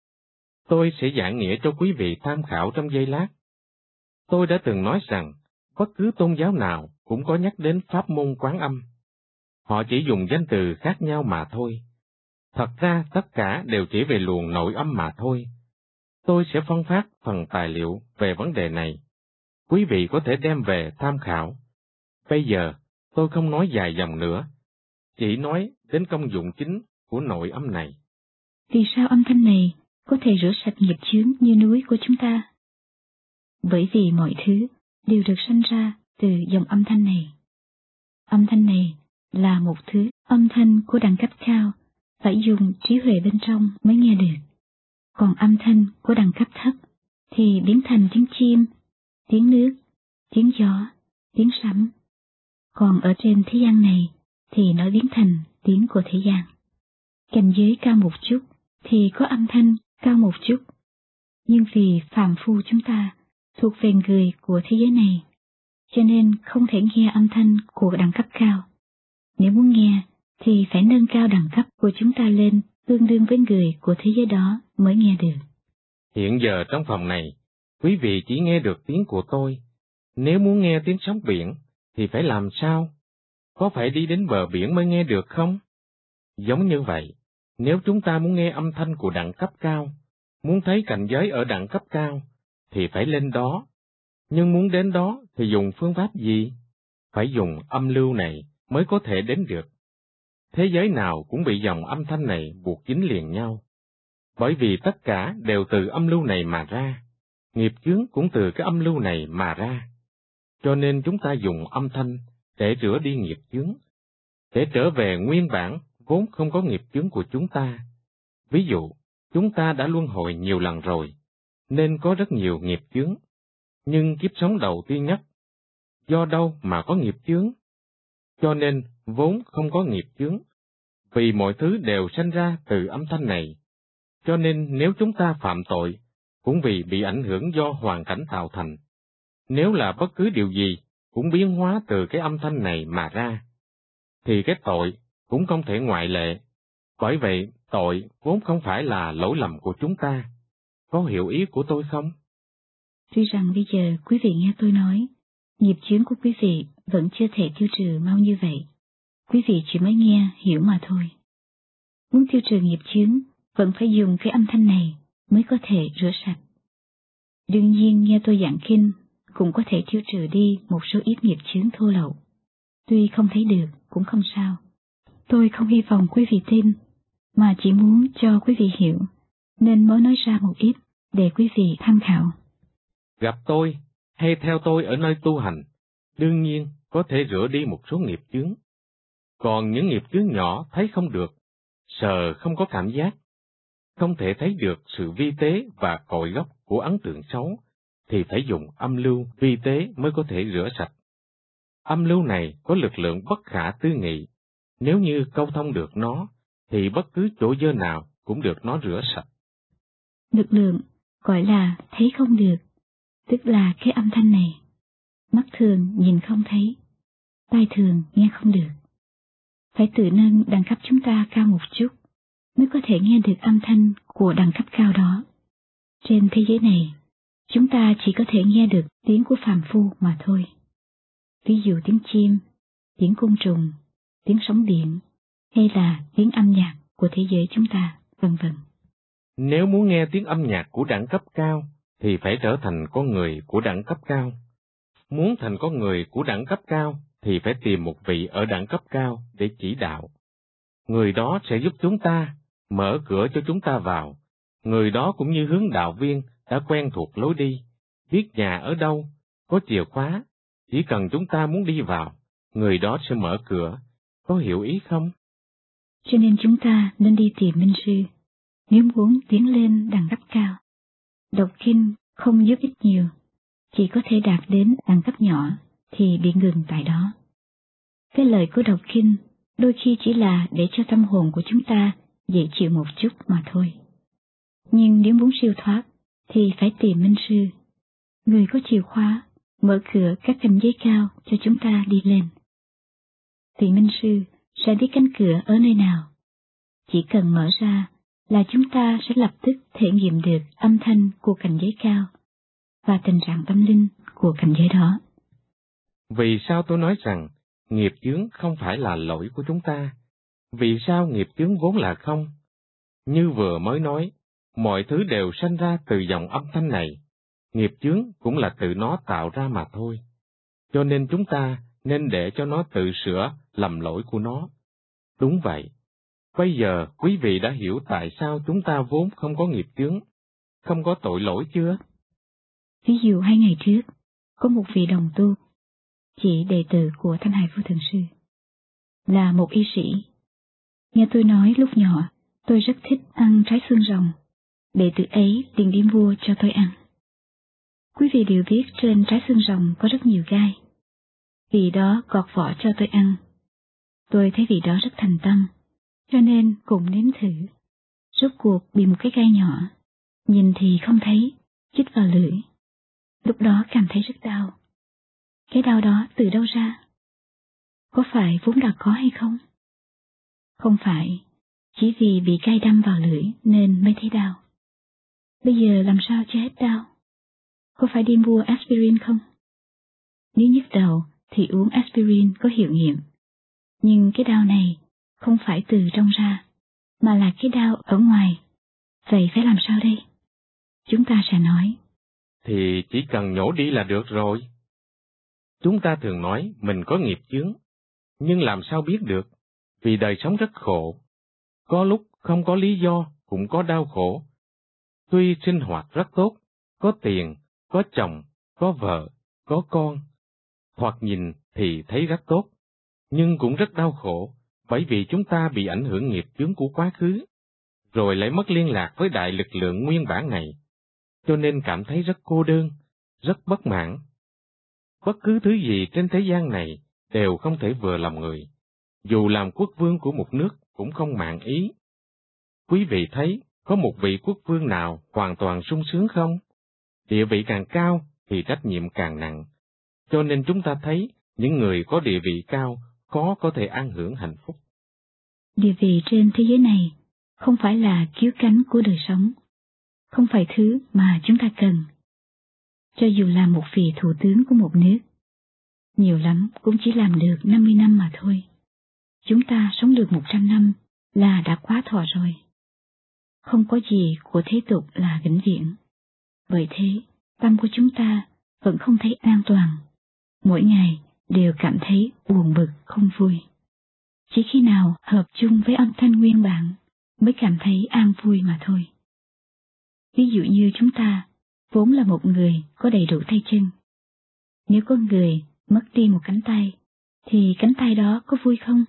Tôi sẽ giảng nghĩa cho quý vị tham khảo trong giây lát. Tôi đã từng nói rằng, bất cứ tôn giáo nào cũng có nhắc đến pháp môn Quán Âm. Họ chỉ dùng danh từ khác nhau mà thôi. Thật ra tất cả đều chỉ về luồng nội âm mà thôi. Tôi sẽ phân phát phần tài liệu về vấn đề này. Quý vị có thể đem về tham khảo. Bây giờ, tôi không nói dài dòng nữa, chỉ nói đến công dụng chính của nội âm này. Vì sao âm thanh này có thể rửa sạch nghiệp chướng như núi của chúng ta? Bởi vì mọi thứ đều được sanh ra từ dòng âm thanh này. Âm thanh này là một thứ âm thanh của đẳng cấp cao, phải dùng trí huệ bên trong mới nghe được. Còn âm thanh của đẳng cấp thấp thì biến thành tiếng chim, tiếng nước, tiếng gió, tiếng sấm. Còn ở trên thế gian này thì nó biến thành tiếng của thế gian. Cảnh giới cao một chút thì có âm thanh cao một chút. Nhưng vì phàm phu chúng ta thuộc về người của thế giới này, cho nên không thể nghe âm thanh của đẳng cấp cao. Nếu muốn nghe thì phải nâng cao đẳng cấp của chúng ta lên tương đương với người của thế giới đó mới nghe được. Hiện giờ trong phòng này, quý vị chỉ nghe được tiếng của tôi. Nếu muốn nghe tiếng sóng biển, thì phải làm sao? Có phải đi đến bờ biển mới nghe được không? Giống như vậy, nếu chúng ta muốn nghe âm thanh của đẳng cấp cao, muốn thấy cảnh giới ở đẳng cấp cao, thì phải lên đó. Nhưng muốn đến đó thì dùng phương pháp gì? Phải dùng âm lưu này mới có thể đến được. Thế giới nào cũng bị dòng âm thanh này buộc dính liền nhau. Bởi vì tất cả đều từ âm lưu này mà ra, nghiệp chướng cũng từ cái âm lưu này mà ra. Cho nên chúng ta dùng âm thanh để rửa đi nghiệp chướng, để trở về nguyên bản vốn không có nghiệp chướng của chúng ta. Ví dụ, chúng ta đã luân hồi nhiều lần rồi, nên có rất nhiều nghiệp chướng. Nhưng kiếp sống đầu tiên nhất, do đâu mà có nghiệp chướng? Cho nên vốn không có nghiệp chướng, vì mọi thứ đều sanh ra từ âm thanh này. Cho nên nếu chúng ta phạm tội, cũng vì bị ảnh hưởng do hoàn cảnh tạo thành. Nếu là bất cứ điều gì cũng biến hóa từ cái âm thanh này mà ra, thì cái tội cũng không thể ngoại lệ. Bởi vậy, tội vốn không phải là lỗi lầm của chúng ta. Có hiểu ý của tôi không? Tuy rằng bây giờ quý vị nghe tôi nói, nghiệp chướng của quý vị vẫn chưa thể tiêu trừ mau như vậy. Quý vị chỉ mới nghe, hiểu mà thôi. Muốn tiêu trừ nghiệp chướng, vẫn phải dùng cái âm thanh này mới có thể rửa sạch. Đương nhiên nghe tôi giảng kinh cũng có thể tiêu trừ đi một số ít nghiệp chướng thô lậu. Tuy không thấy được cũng không sao. Tôi không hy vọng quý vị tin, mà chỉ muốn cho quý vị hiểu, nên mới nói ra một ít để quý vị tham khảo. Gặp tôi hay theo tôi ở nơi tu hành, đương nhiên có thể rửa đi một số nghiệp chướng. Còn những nghiệp chướng nhỏ thấy không được, sờ không có cảm giác, không thể thấy được sự vi tế và cội gốc của ấn tượng xấu, thì phải dùng âm lưu vi tế mới có thể rửa sạch. Âm lưu này có lực lượng bất khả tư nghị, nếu như câu thông được nó, thì bất cứ chỗ dơ nào cũng được nó rửa sạch. Lực lượng gọi là thấy không được, tức là cái âm thanh này. Mắt thường nhìn không thấy, tai thường nghe không được. Phải tự nâng đẳng cấp chúng ta cao một chút, mới có thể nghe được âm thanh của đẳng cấp cao đó. Trên thế giới này, chúng ta chỉ có thể nghe được tiếng của phàm phu mà thôi. Ví dụ tiếng chim, tiếng côn trùng, tiếng sóng điện, hay là tiếng âm nhạc của thế giới chúng ta, vân vân. Nếu muốn nghe tiếng âm nhạc của đẳng cấp cao, thì phải trở thành con người của đẳng cấp cao. Muốn thành con người của đẳng cấp cao, thì phải tìm một vị ở đẳng cấp cao để chỉ đạo. Người đó sẽ giúp chúng ta, mở cửa cho chúng ta vào. Người đó cũng như hướng đạo viên đã quen thuộc lối đi, biết nhà ở đâu, có chìa khóa. Chỉ cần chúng ta muốn đi vào, người đó sẽ mở cửa. Có hiểu ý không? Cho nên chúng ta nên đi tìm minh sư, nếu muốn tiến lên đẳng cấp cao. Đọc kinh không giúp ích nhiều, chỉ có thể đạt đến đẳng cấp nhỏ thì bị ngừng tại đó. Cái lời của đọc kinh đôi khi chỉ là để cho tâm hồn của chúng ta dễ chịu một chút mà thôi. Nhưng nếu muốn siêu thoát thì phải tìm minh sư, người có chìa khóa, mở cửa các cảnh giới cao cho chúng ta đi lên. Thì minh sư sẽ biết cánh cửa ở nơi nào. Chỉ cần mở ra là chúng ta sẽ lập tức thể nghiệm được âm thanh của cảnh giới cao và tình trạng tâm linh của cảnh giới đó. Vì sao tôi nói rằng nghiệp chướng không phải là lỗi của chúng ta? Vì sao nghiệp chướng vốn là không? Như vừa mới nói, mọi thứ đều sanh ra từ dòng âm thanh này, nghiệp chướng cũng là tự nó tạo ra mà thôi. Cho nên chúng ta nên để cho nó tự sửa lầm lỗi của nó. Đúng vậy. Bây giờ quý vị đã hiểu tại sao chúng ta vốn không có nghiệp chướng, không có tội lỗi chưa? Ví dụ hai ngày trước, có một vị đồng tu, chị đệ tử của Thanh Hải Vô Thượng Sư, là một y sĩ. Nghe tôi nói lúc nhỏ, tôi rất thích ăn trái xương rồng. Đệ tử ấy liền đi mua cho tôi ăn. Quý vị đều biết trên trái xương rồng có rất nhiều gai. Vị đó gọt vỏ cho tôi ăn. Tôi thấy vị đó rất thành tâm, cho nên cũng nếm thử. Rốt cuộc bị một cái gai nhỏ, nhìn thì không thấy, chích vào lưỡi. Lúc đó cảm thấy rất đau. Cái đau đó từ đâu ra? Có phải vốn đã có hay không? Không phải, chỉ vì bị gai đâm vào lưỡi nên mới thấy đau. Bây giờ làm sao cho hết đau? Có phải đi mua aspirin không? Nếu nhức đầu thì uống aspirin có hiệu nghiệm. Nhưng cái đau này không phải từ trong ra, mà là cái đau ở ngoài. Vậy phải làm sao đây? Chúng ta sẽ nói. Thì chỉ cần nhổ đi là được rồi. Chúng ta thường nói mình có nghiệp chướng, nhưng làm sao biết được? Vì đời sống rất khổ. Có lúc không có lý do cũng có đau khổ. Tuy sinh hoạt rất tốt, có tiền, có chồng, có vợ, có con, hoặc nhìn thì thấy rất tốt, nhưng cũng rất đau khổ, bởi vì chúng ta bị ảnh hưởng nghiệp chướng của quá khứ, rồi lại mất liên lạc với đại lực lượng nguyên bản này, cho nên cảm thấy rất cô đơn, rất bất mãn. Bất cứ thứ gì trên thế gian này đều không thể vừa lòng người, dù làm quốc vương của một nước cũng không mạn ý. Quý vị thấy có một vị quốc vương nào hoàn toàn sung sướng không? Địa vị càng cao thì trách nhiệm càng nặng, cho nên chúng ta thấy những người có địa vị cao khó có thể an hưởng hạnh phúc. Địa vị trên thế giới này không phải là cứu cánh của đời sống, không phải thứ mà chúng ta cần. Cho dù là một vị thủ tướng của một nước, nhiều lắm cũng chỉ làm được năm mươi năm mà thôi. Chúng ta sống được một trăm năm là đã quá thọ rồi. Không có gì của thế tục là vĩnh viễn. Bởi thế, tâm của chúng ta vẫn không thấy an toàn. Mỗi ngày đều cảm thấy buồn bực không vui. Chỉ khi nào hợp chung với âm thanh nguyên bản mới cảm thấy an vui mà thôi. Ví dụ như chúng ta vốn là một người có đầy đủ tay chân. Nếu có người mất đi một cánh tay, thì cánh tay đó có vui không?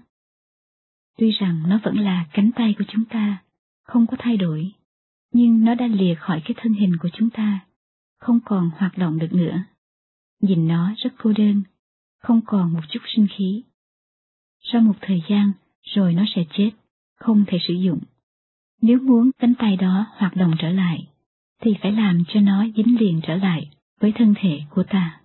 Tuy rằng nó vẫn là cánh tay của chúng ta, không có thay đổi, nhưng nó đã lìa khỏi cái thân hình của chúng ta, không còn hoạt động được nữa. Nhìn nó rất cô đơn, không còn một chút sinh khí. Sau một thời gian rồi nó sẽ chết, không thể sử dụng. Nếu muốn cánh tay đó hoạt động trở lại, thì phải làm cho nó dính liền trở lại với thân thể của ta.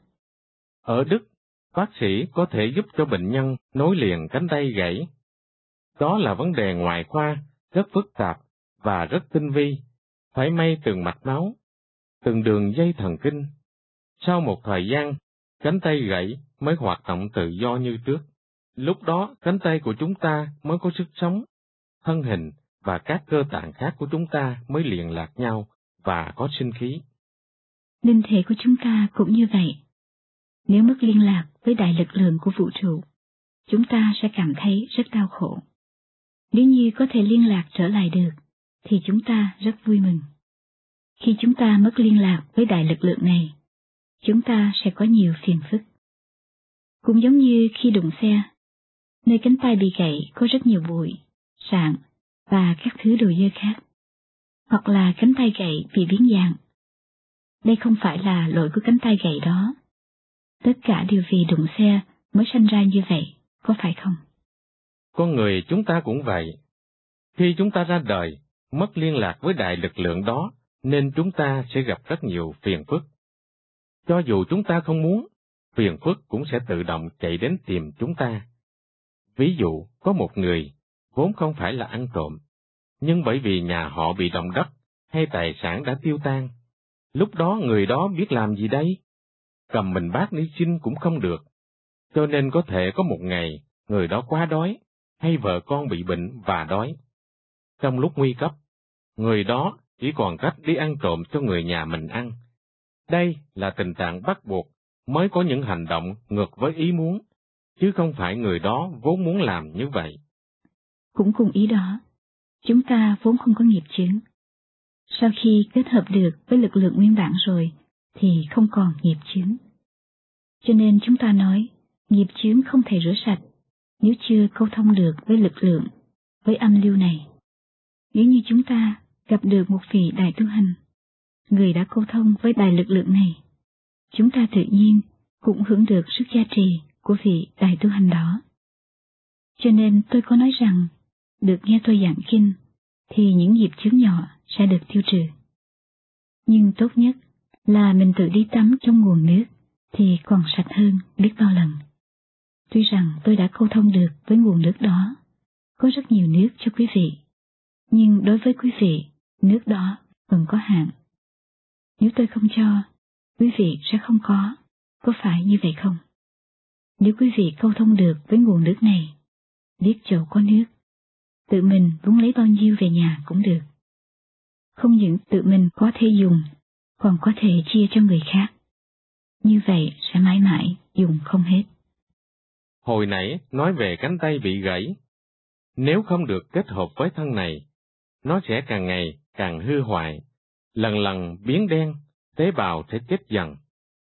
Ở Đức, bác sĩ có thể giúp cho bệnh nhân nối liền cánh tay gãy. Đó là vấn đề ngoại khoa, rất phức tạp và rất tinh vi, phải may từng mạch máu, từng đường dây thần kinh. Sau một thời gian, cánh tay gãy mới hoạt động tự do như trước. Lúc đó, cánh tay của chúng ta mới có sức sống, thân hình và các cơ tạng khác của chúng ta mới liền lạc nhau và có sinh khí. Linh thể của chúng ta cũng như vậy. Nếu mất liên lạc với đại lực lượng của vũ trụ, chúng ta sẽ cảm thấy rất đau khổ. Nếu như có thể liên lạc trở lại được, thì chúng ta rất vui mừng. Khi chúng ta mất liên lạc với đại lực lượng này, chúng ta sẽ có nhiều phiền phức. Cũng giống như khi đụng xe, nơi cánh tay bị gãy có rất nhiều bụi, sạn và các thứ đồ dơ khác. Hoặc là cánh tay gãy bị biến dạng. Đây không phải là lỗi của cánh tay gãy đó. Tất cả đều vì đụng xe mới sanh ra như vậy, có phải không? Con người chúng ta cũng vậy. Khi chúng ta ra đời, mất liên lạc với đại lực lượng đó, nên chúng ta sẽ gặp rất nhiều phiền phức. Cho dù chúng ta không muốn, phiền phức cũng sẽ tự động chạy đến tìm chúng ta. Ví dụ, có một người, vốn không phải là ăn trộm, nhưng bởi vì nhà họ bị động đất hay tài sản đã tiêu tan, lúc đó người đó biết làm gì đây? Cầm mình bát đi xin cũng không được, cho nên có thể có một ngày, người đó quá đói, hay vợ con bị bệnh và đói. Trong lúc nguy cấp, người đó chỉ còn cách đi ăn trộm cho người nhà mình ăn. Đây là tình trạng bắt buộc mới có những hành động ngược với ý muốn, chứ không phải người đó vốn muốn làm như vậy. Cũng cùng ý đó, chúng ta vốn không có nghiệp chướng. Sau khi kết hợp được với lực lượng nguyên bản rồi, thì không còn nghiệp chướng. Cho nên chúng ta nói, nghiệp chướng không thể rửa sạch, nếu chưa câu thông được với lực lượng, với âm lưu này. Nếu như chúng ta gặp được một vị đại tu hành, người đã câu thông với đại lực lượng này, chúng ta tự nhiên cũng hưởng được sức gia trì của vị đại tu hành đó. Cho nên tôi có nói rằng, được nghe tôi giảng kinh, thì những nghiệp chướng nhỏ sẽ được tiêu trừ. Nhưng tốt nhất là mình tự đi tắm trong nguồn nước, thì còn sạch hơn biết bao lần. Tuy rằng tôi đã câu thông được với nguồn nước đó, có rất nhiều nước cho quý vị, nhưng đối với quý vị, nước đó vẫn có hạn. Nếu tôi không cho, quý vị sẽ không có, có phải như vậy không? Nếu quý vị câu thông được với nguồn nước này, biết chỗ có nước, tự mình muốn lấy bao nhiêu về nhà cũng được. Không những tự mình có thể dùng, còn có thể chia cho người khác. Như vậy sẽ mãi mãi dùng không hết. Hồi nãy nói về cánh tay bị gãy. Nếu không được kết hợp với thân này, nó sẽ càng ngày càng hư hoại, lần lần biến đen, tế bào sẽ chết dần.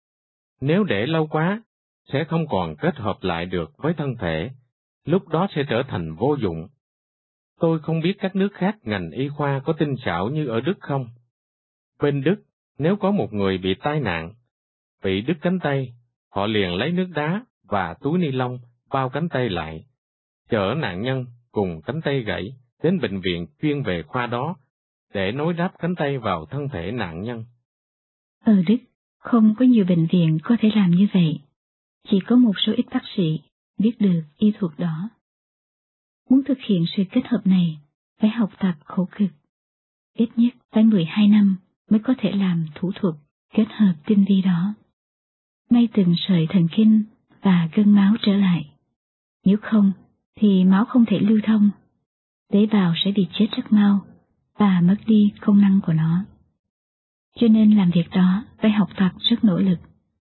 Nếu để lâu quá, sẽ không còn kết hợp lại được với thân thể, lúc đó sẽ trở thành vô dụng. Tôi không biết các nước khác ngành y khoa có tinh xảo như ở Đức không? Bên Đức, nếu có một người bị tai nạn, bị đứt cánh tay, họ liền lấy nước đá và túi ni lông bao cánh tay lại, chở nạn nhân cùng cánh tay gãy đến bệnh viện chuyên về khoa đó, để nối đắp cánh tay vào thân thể nạn nhân. Ở Đức, không có nhiều bệnh viện có thể làm như vậy. chỉ có một số ít bác sĩ biết được y thuật đó. Muốn thực hiện sự kết hợp này, phải học tập khổ cực. Ít nhất phải mười hai năm mới có thể làm thủ thuật kết hợp tinh vi đó. May từng sợi thần kinh và gân máu trở lại. Nếu không, thì máu không thể lưu thông. Tế bào sẽ bị chết rất mau và mất đi công năng của nó. Cho nên làm việc đó phải học tập rất nỗ lực.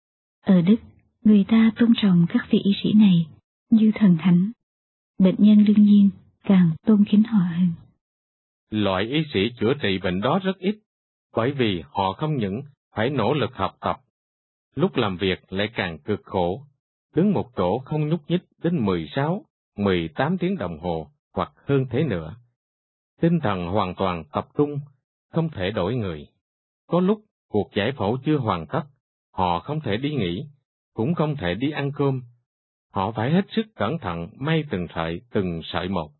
Ở Đức, người ta tôn trọng các vị y sĩ này như thần thánh. Bệnh nhân đương nhiên càng tôn kính họ hơn. Loại y sĩ chữa trị bệnh đó rất ít, bởi vì họ không những phải nỗ lực học tập, lúc làm việc lại càng cực khổ, đứng một chỗ không nhúc nhích đến mười sáu, mười tám tiếng đồng hồ hoặc hơn thế nữa. Tinh thần hoàn toàn tập trung, không thể đổi người. Có lúc cuộc giải phẫu chưa hoàn tất, họ không thể đi nghỉ, cũng không thể đi ăn cơm. Họ phải hết sức cẩn thận may từng sợi từng sợi một.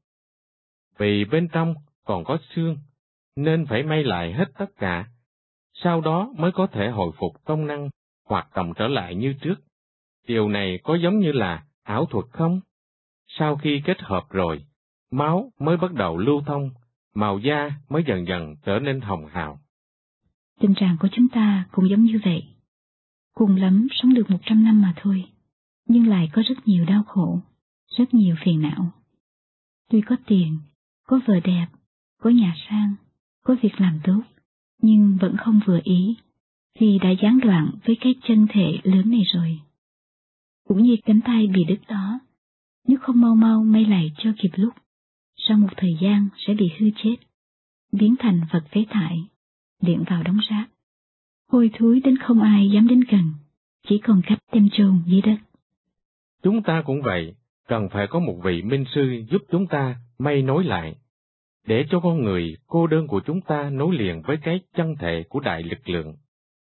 Vì bên trong còn có xương, nên phải may lại hết tất cả, sau đó mới có thể hồi phục công năng, hoạt động trở lại như trước. Điều này có giống như là ảo thuật không? Sau khi kết hợp rồi, máu mới bắt đầu lưu thông, màu da mới dần dần trở nên hồng hào. Tình trạng của chúng ta cũng giống như vậy. Cùng lắm sống được một trăm năm mà thôi, nhưng lại có rất nhiều đau khổ, rất nhiều phiền não. Tuy có tiền, có vợ đẹp, có nhà sang, có việc làm tốt, nhưng vẫn không vừa ý, vì đã gián đoạn với cái chân thể lớn này rồi. Cũng như cánh tay bị đứt đó, nếu không mau mau may lại cho kịp lúc, sau một thời gian sẽ bị hư chết, biến thành vật phế thải, điện vào đống rác. Hôi thối đến không ai dám đến gần, chỉ còn cách đem chôn dưới đất. Chúng ta cũng vậy, cần phải có một vị minh sư giúp chúng ta may nối lại, để cho con người cô đơn của chúng ta nối liền với cái chân thể của đại lực lượng.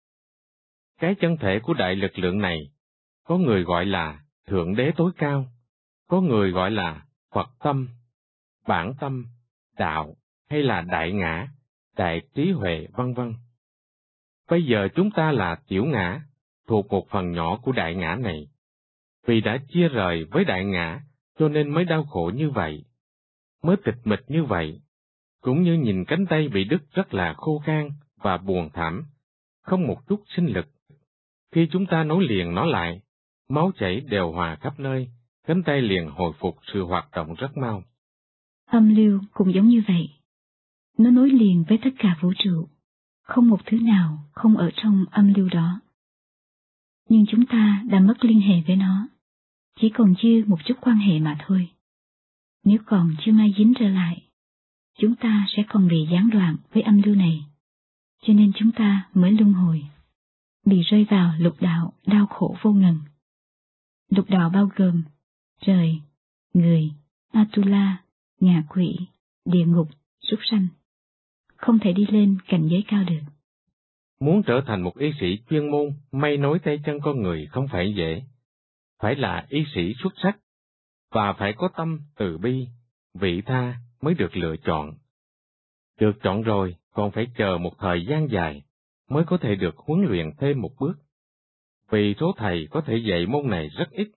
Cái chân thể của đại lực lượng này, có người gọi là Thượng Đế tối cao, có người gọi là Phật tâm, bản tâm, đạo, hay là đại ngã, đại trí huệ, vân vân. Bây giờ chúng ta là tiểu ngã, thuộc một phần nhỏ của đại ngã này. Vì đã chia rời với đại ngã, cho nên mới đau khổ như vậy, mới tịch mịch như vậy, cũng như nhìn cánh tay bị đứt rất là khô khan và buồn thảm, không một chút sinh lực. Khi chúng ta nối liền nó lại, máu chảy đều hòa khắp nơi, cánh tay liền hồi phục sự hoạt động rất mau. Âm lưu cũng giống như vậy. Nó nối liền với tất cả vũ trụ, không một thứ nào không ở trong âm lưu đó. Nhưng chúng ta đã mất liên hệ với nó, chỉ còn dư một chút quan hệ mà thôi. Nếu còn chưa mai dính trở lại, chúng ta sẽ còn bị gián đoạn với âm lưu này, cho nên chúng ta mới luân hồi, bị rơi vào lục đạo đau khổ vô ngần. Lục đạo bao gồm trời, người, Atula, ngạ quỷ, địa ngục, súc sanh. Không thể đi lên cảnh giới cao được. Muốn trở thành một y sĩ chuyên môn may nối tay chân con người không phải dễ. Phải là y sĩ xuất sắc, và phải có tâm từ bi, vị tha mới được lựa chọn. Được chọn rồi, còn phải chờ một thời gian dài, mới có thể được huấn luyện thêm một bước. Vì số thầy có thể dạy môn này rất ít.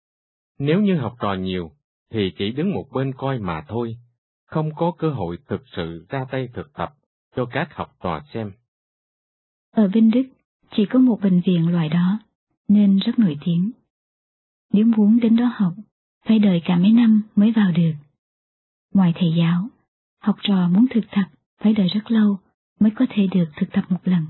Nếu như học trò nhiều, thì chỉ đứng một bên coi mà thôi, không có cơ hội thực sự ra tay thực tập cho các học trò xem. Ở bên Đức, chỉ có một bệnh viện loại đó, nên rất nổi tiếng. Nếu muốn đến đó học, phải đợi cả mấy năm mới vào được. Ngoài thầy giáo, học trò muốn thực tập phải đợi rất lâu mới có thể được thực tập một lần.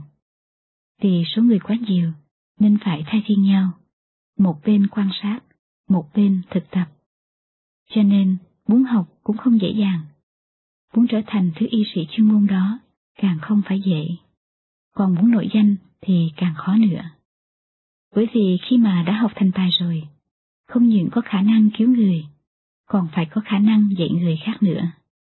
Vì số người quá nhiều, nên phải thay phiên nhau, một bên quan sát, một bên thực tập. Cho nên, muốn học cũng không dễ dàng. Muốn trở thành thứ y sĩ chuyên môn đó, càng không phải dễ. Còn muốn nổi danh thì càng khó nữa. Bởi vì khi mà đã học thành tài rồi, không những có khả năng cứu người, còn phải có khả năng dạy người khác nữa.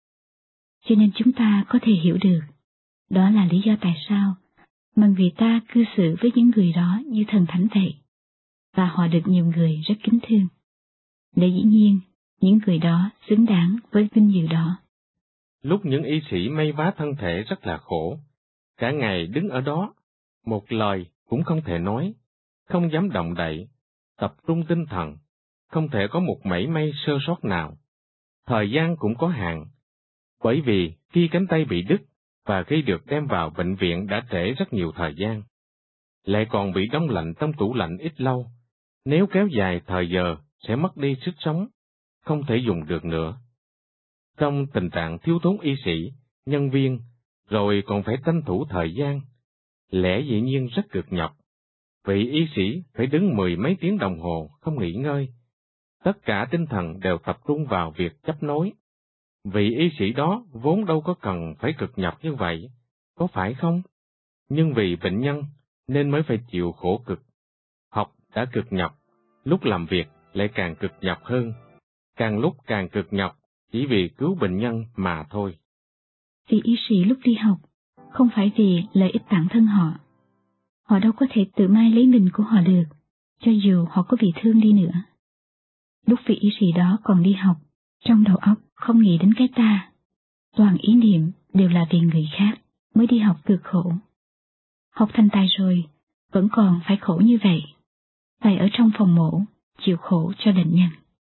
Cho nên chúng ta có thể hiểu được, đó là lý do tại sao mà người ta cư xử với những người đó như thần thánh vậy, và họ được nhiều người rất kính thương. Để dĩ nhiên, những người đó xứng đáng với vinh dự đó. Lúc những y sĩ may vá thân thể rất là khổ, cả ngày đứng ở đó, một lời cũng không thể nói, không dám động đậy, tập trung tinh thần, không thể có một mảy may sơ sót nào. Thời gian cũng có hạn, bởi vì khi cánh tay bị đứt và khi được đem vào bệnh viện đã trễ rất nhiều thời gian, lại còn bị đông lạnh trong tủ lạnh ít lâu. Nếu kéo dài thời giờ sẽ mất đi sức sống, không thể dùng được nữa. Trong tình trạng thiếu thốn y sĩ, nhân viên, rồi còn phải tranh thủ thời gian, lẽ dĩ nhiên rất cực nhọc. Vị y sĩ phải đứng mười mấy tiếng đồng hồ không nghỉ ngơi. Tất cả tinh thần đều tập trung vào việc chấp nối. Vị y sĩ đó vốn đâu có cần phải cực nhọc như vậy, có phải không? Nhưng vì bệnh nhân nên mới phải chịu khổ cực. Học đã cực nhọc, lúc làm việc lại càng cực nhọc hơn, càng lúc càng cực nhọc chỉ vì cứu bệnh nhân mà thôi. Vì y sĩ lúc đi học, không phải vì lợi ích bản thân họ. Họ đâu có thể tự mai lấy mình của họ được, cho dù họ có bị thương đi nữa. Lúc vị y sĩ đó còn đi học, trong đầu óc không nghĩ đến cái ta. Toàn ý niệm đều là vì người khác mới đi học cực khổ. Học thành tài rồi, vẫn còn phải khổ như vậy. Phải ở trong phòng mổ, chịu khổ cho bệnh nhân.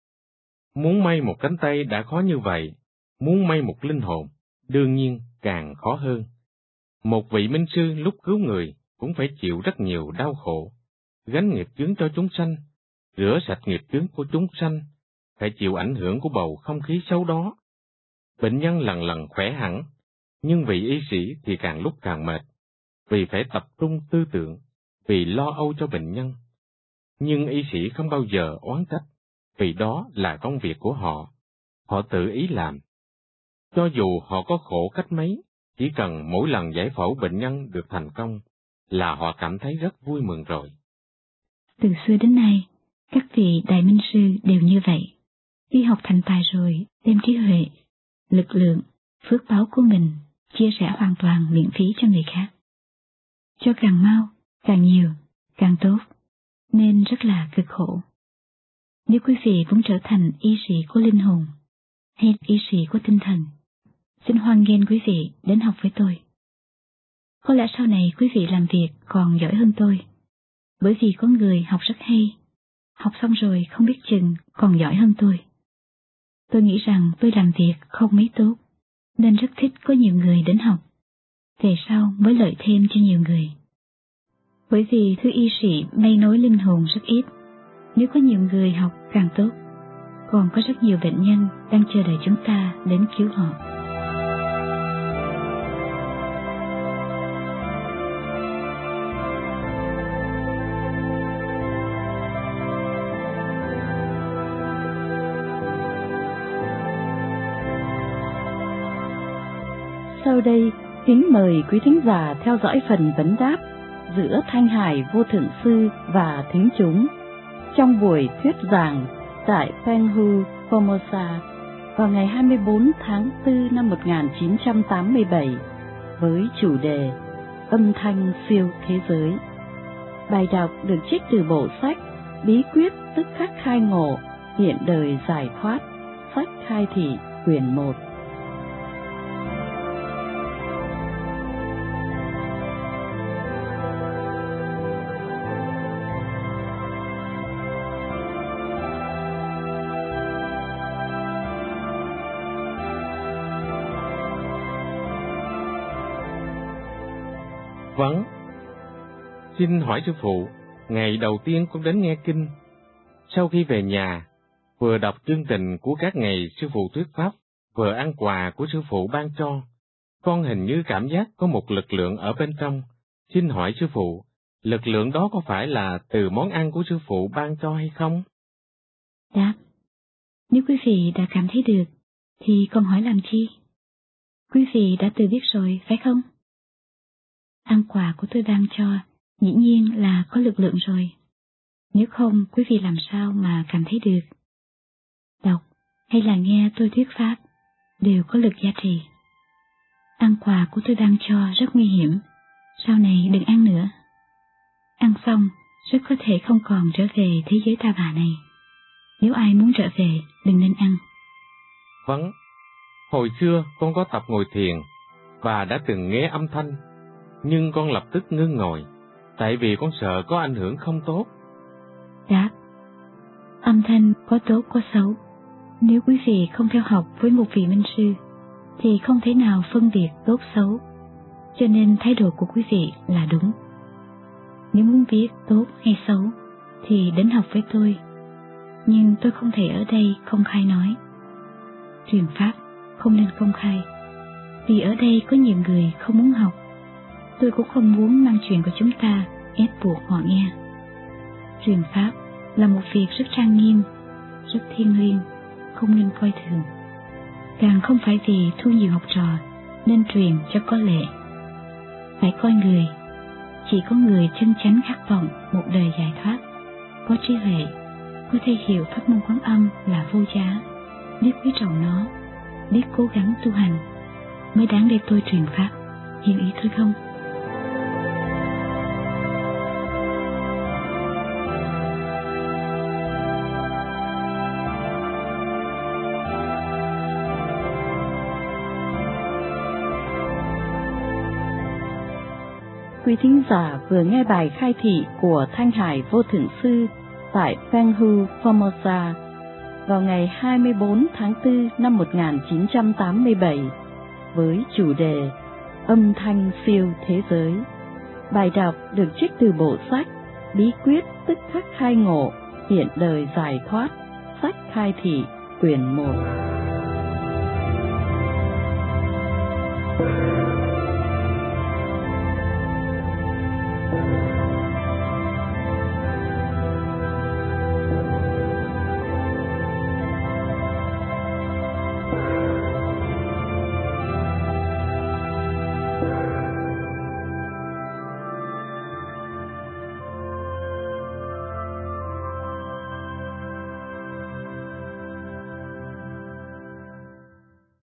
Muốn may một cánh tay đã khó như vậy, muốn may một linh hồn, đương nhiên càng khó hơn. Một vị minh sư lúc cứu người cũng phải chịu rất nhiều đau khổ, gánh nghiệp chướng cho chúng sanh, rửa sạch nghiệp chướng của chúng sanh, phải chịu ảnh hưởng của bầu không khí xấu đó. Bệnh nhân lần lần khỏe hẳn, nhưng vị y sĩ thì càng lúc càng mệt, vì phải tập trung tư tưởng, vì lo âu cho bệnh nhân. Nhưng y sĩ không bao giờ oán trách, vì đó là công việc của họ, họ tự ý làm. Cho dù họ có khổ cách mấy, chỉ cần mỗi lần giải phẫu bệnh nhân được thành công, là họ cảm thấy rất vui mừng rồi. Từ xưa đến nay, các vị đại minh sư đều như vậy. Khi học thành tài rồi, đem trí huệ, lực lượng, phước báo của mình chia sẻ hoàn toàn miễn phí cho người khác. Cho càng mau, càng nhiều, càng tốt, nên rất là cực khổ. Nếu quý vị muốn trở thành y sĩ của linh hồn, hay y sĩ của tinh thần, xin hoan nghênh quý vị đến học với tôi. Có lẽ sau này quý vị làm việc còn giỏi hơn tôi, bởi vì có người học rất hay, học xong rồi không biết chừng còn giỏi hơn tôi. Tôi nghĩ rằng tôi làm việc không mấy tốt, nên rất thích có nhiều người đến học, về sau mới lợi thêm cho nhiều người. Bởi vì thứ y sĩ may nối linh hồn rất ít, nếu có nhiều người học càng tốt, còn có rất nhiều bệnh nhân đang chờ đợi chúng ta đến cứu họ. Sau đây, kính mời quý thính giả theo dõi phần vấn đáp giữa Thanh Hải Vô Thượng Sư và thính chúng trong buổi thuyết giảng tại Penghu, Formosa vào ngày hai mươi bốn tháng tư năm một nghìn chín trăm tám mươi bảy với chủ đề Âm thanh siêu thế giới. Bài đọc được trích từ bộ sách Bí quyết tức khắc khai ngộ, hiện đời giải thoát, sách khai thị quyển một. Vâng, xin hỏi sư phụ, ngày đầu tiên con đến nghe kinh, sau khi về nhà, vừa đọc chương trình của các ngày sư phụ thuyết pháp, vừa ăn quà của sư phụ ban cho, con hình như cảm giác có một lực lượng ở bên trong. Xin hỏi sư phụ, lực lượng đó có phải là từ món ăn của sư phụ ban cho hay không? Đáp, nếu quý vị đã cảm thấy được, thì còn hỏi làm chi? Quý vị đã tự biết rồi, phải không? Ăn quà của tôi ban cho, dĩ nhiên là có lực lượng rồi. Nếu không, quý vị làm sao mà cảm thấy được? Đọc hay là nghe tôi thuyết pháp đều có lực giá trị. Ăn quà của tôi ban cho rất nguy hiểm, sau này đừng ăn nữa. Ăn xong, rất có thể không còn trở về thế giới ta bà này. Nếu ai muốn trở về, đừng nên ăn. Vâng, hồi xưa con có tập ngồi thiền và đã từng nghe âm thanh, nhưng con lập tức ngưng ngồi, tại vì con sợ có ảnh hưởng không tốt. Đáp, Âm thanh có tốt có xấu. Nếu quý vị không theo học với một vị minh sư, thì không thể nào phân biệt tốt xấu, cho nên thái độ của quý vị là đúng. Nếu muốn biết tốt hay xấu, thì đến học với tôi, nhưng tôi không thể ở đây công khai nói. Truyền pháp không nên công khai, vì ở đây có nhiều người không muốn học. Tôi cũng không muốn mang chuyện của chúng ta ép buộc họ nghe. Truyền pháp là một việc rất trang nghiêm, rất thiêng liêng, không nên coi thường. Càng không phải vì thu nhiều học trò nên truyền cho có lệ. Phải coi người, chỉ có người chân chánh khát vọng một đời giải thoát, có trí huệ, có thể hiểu pháp môn Quán Âm là vô giá, biết quý trọng nó, biết cố gắng tu hành, mới đáng để tôi truyền pháp. Hiểu ý tôi không? Quý thính giả vừa nghe bài khai thị của Thanh Hải Vô Thượng Sư tại Penghu, Formosa vào ngày hai mươi bốn tháng tư năm một nghìn chín trăm tám mươi bảy với chủ đề Âm thanh siêu thế giới. Bài đọc được trích từ bộ sách Bí quyết tức khắc khai ngộ, hiện đời giải thoát, sách khai thị quyển một.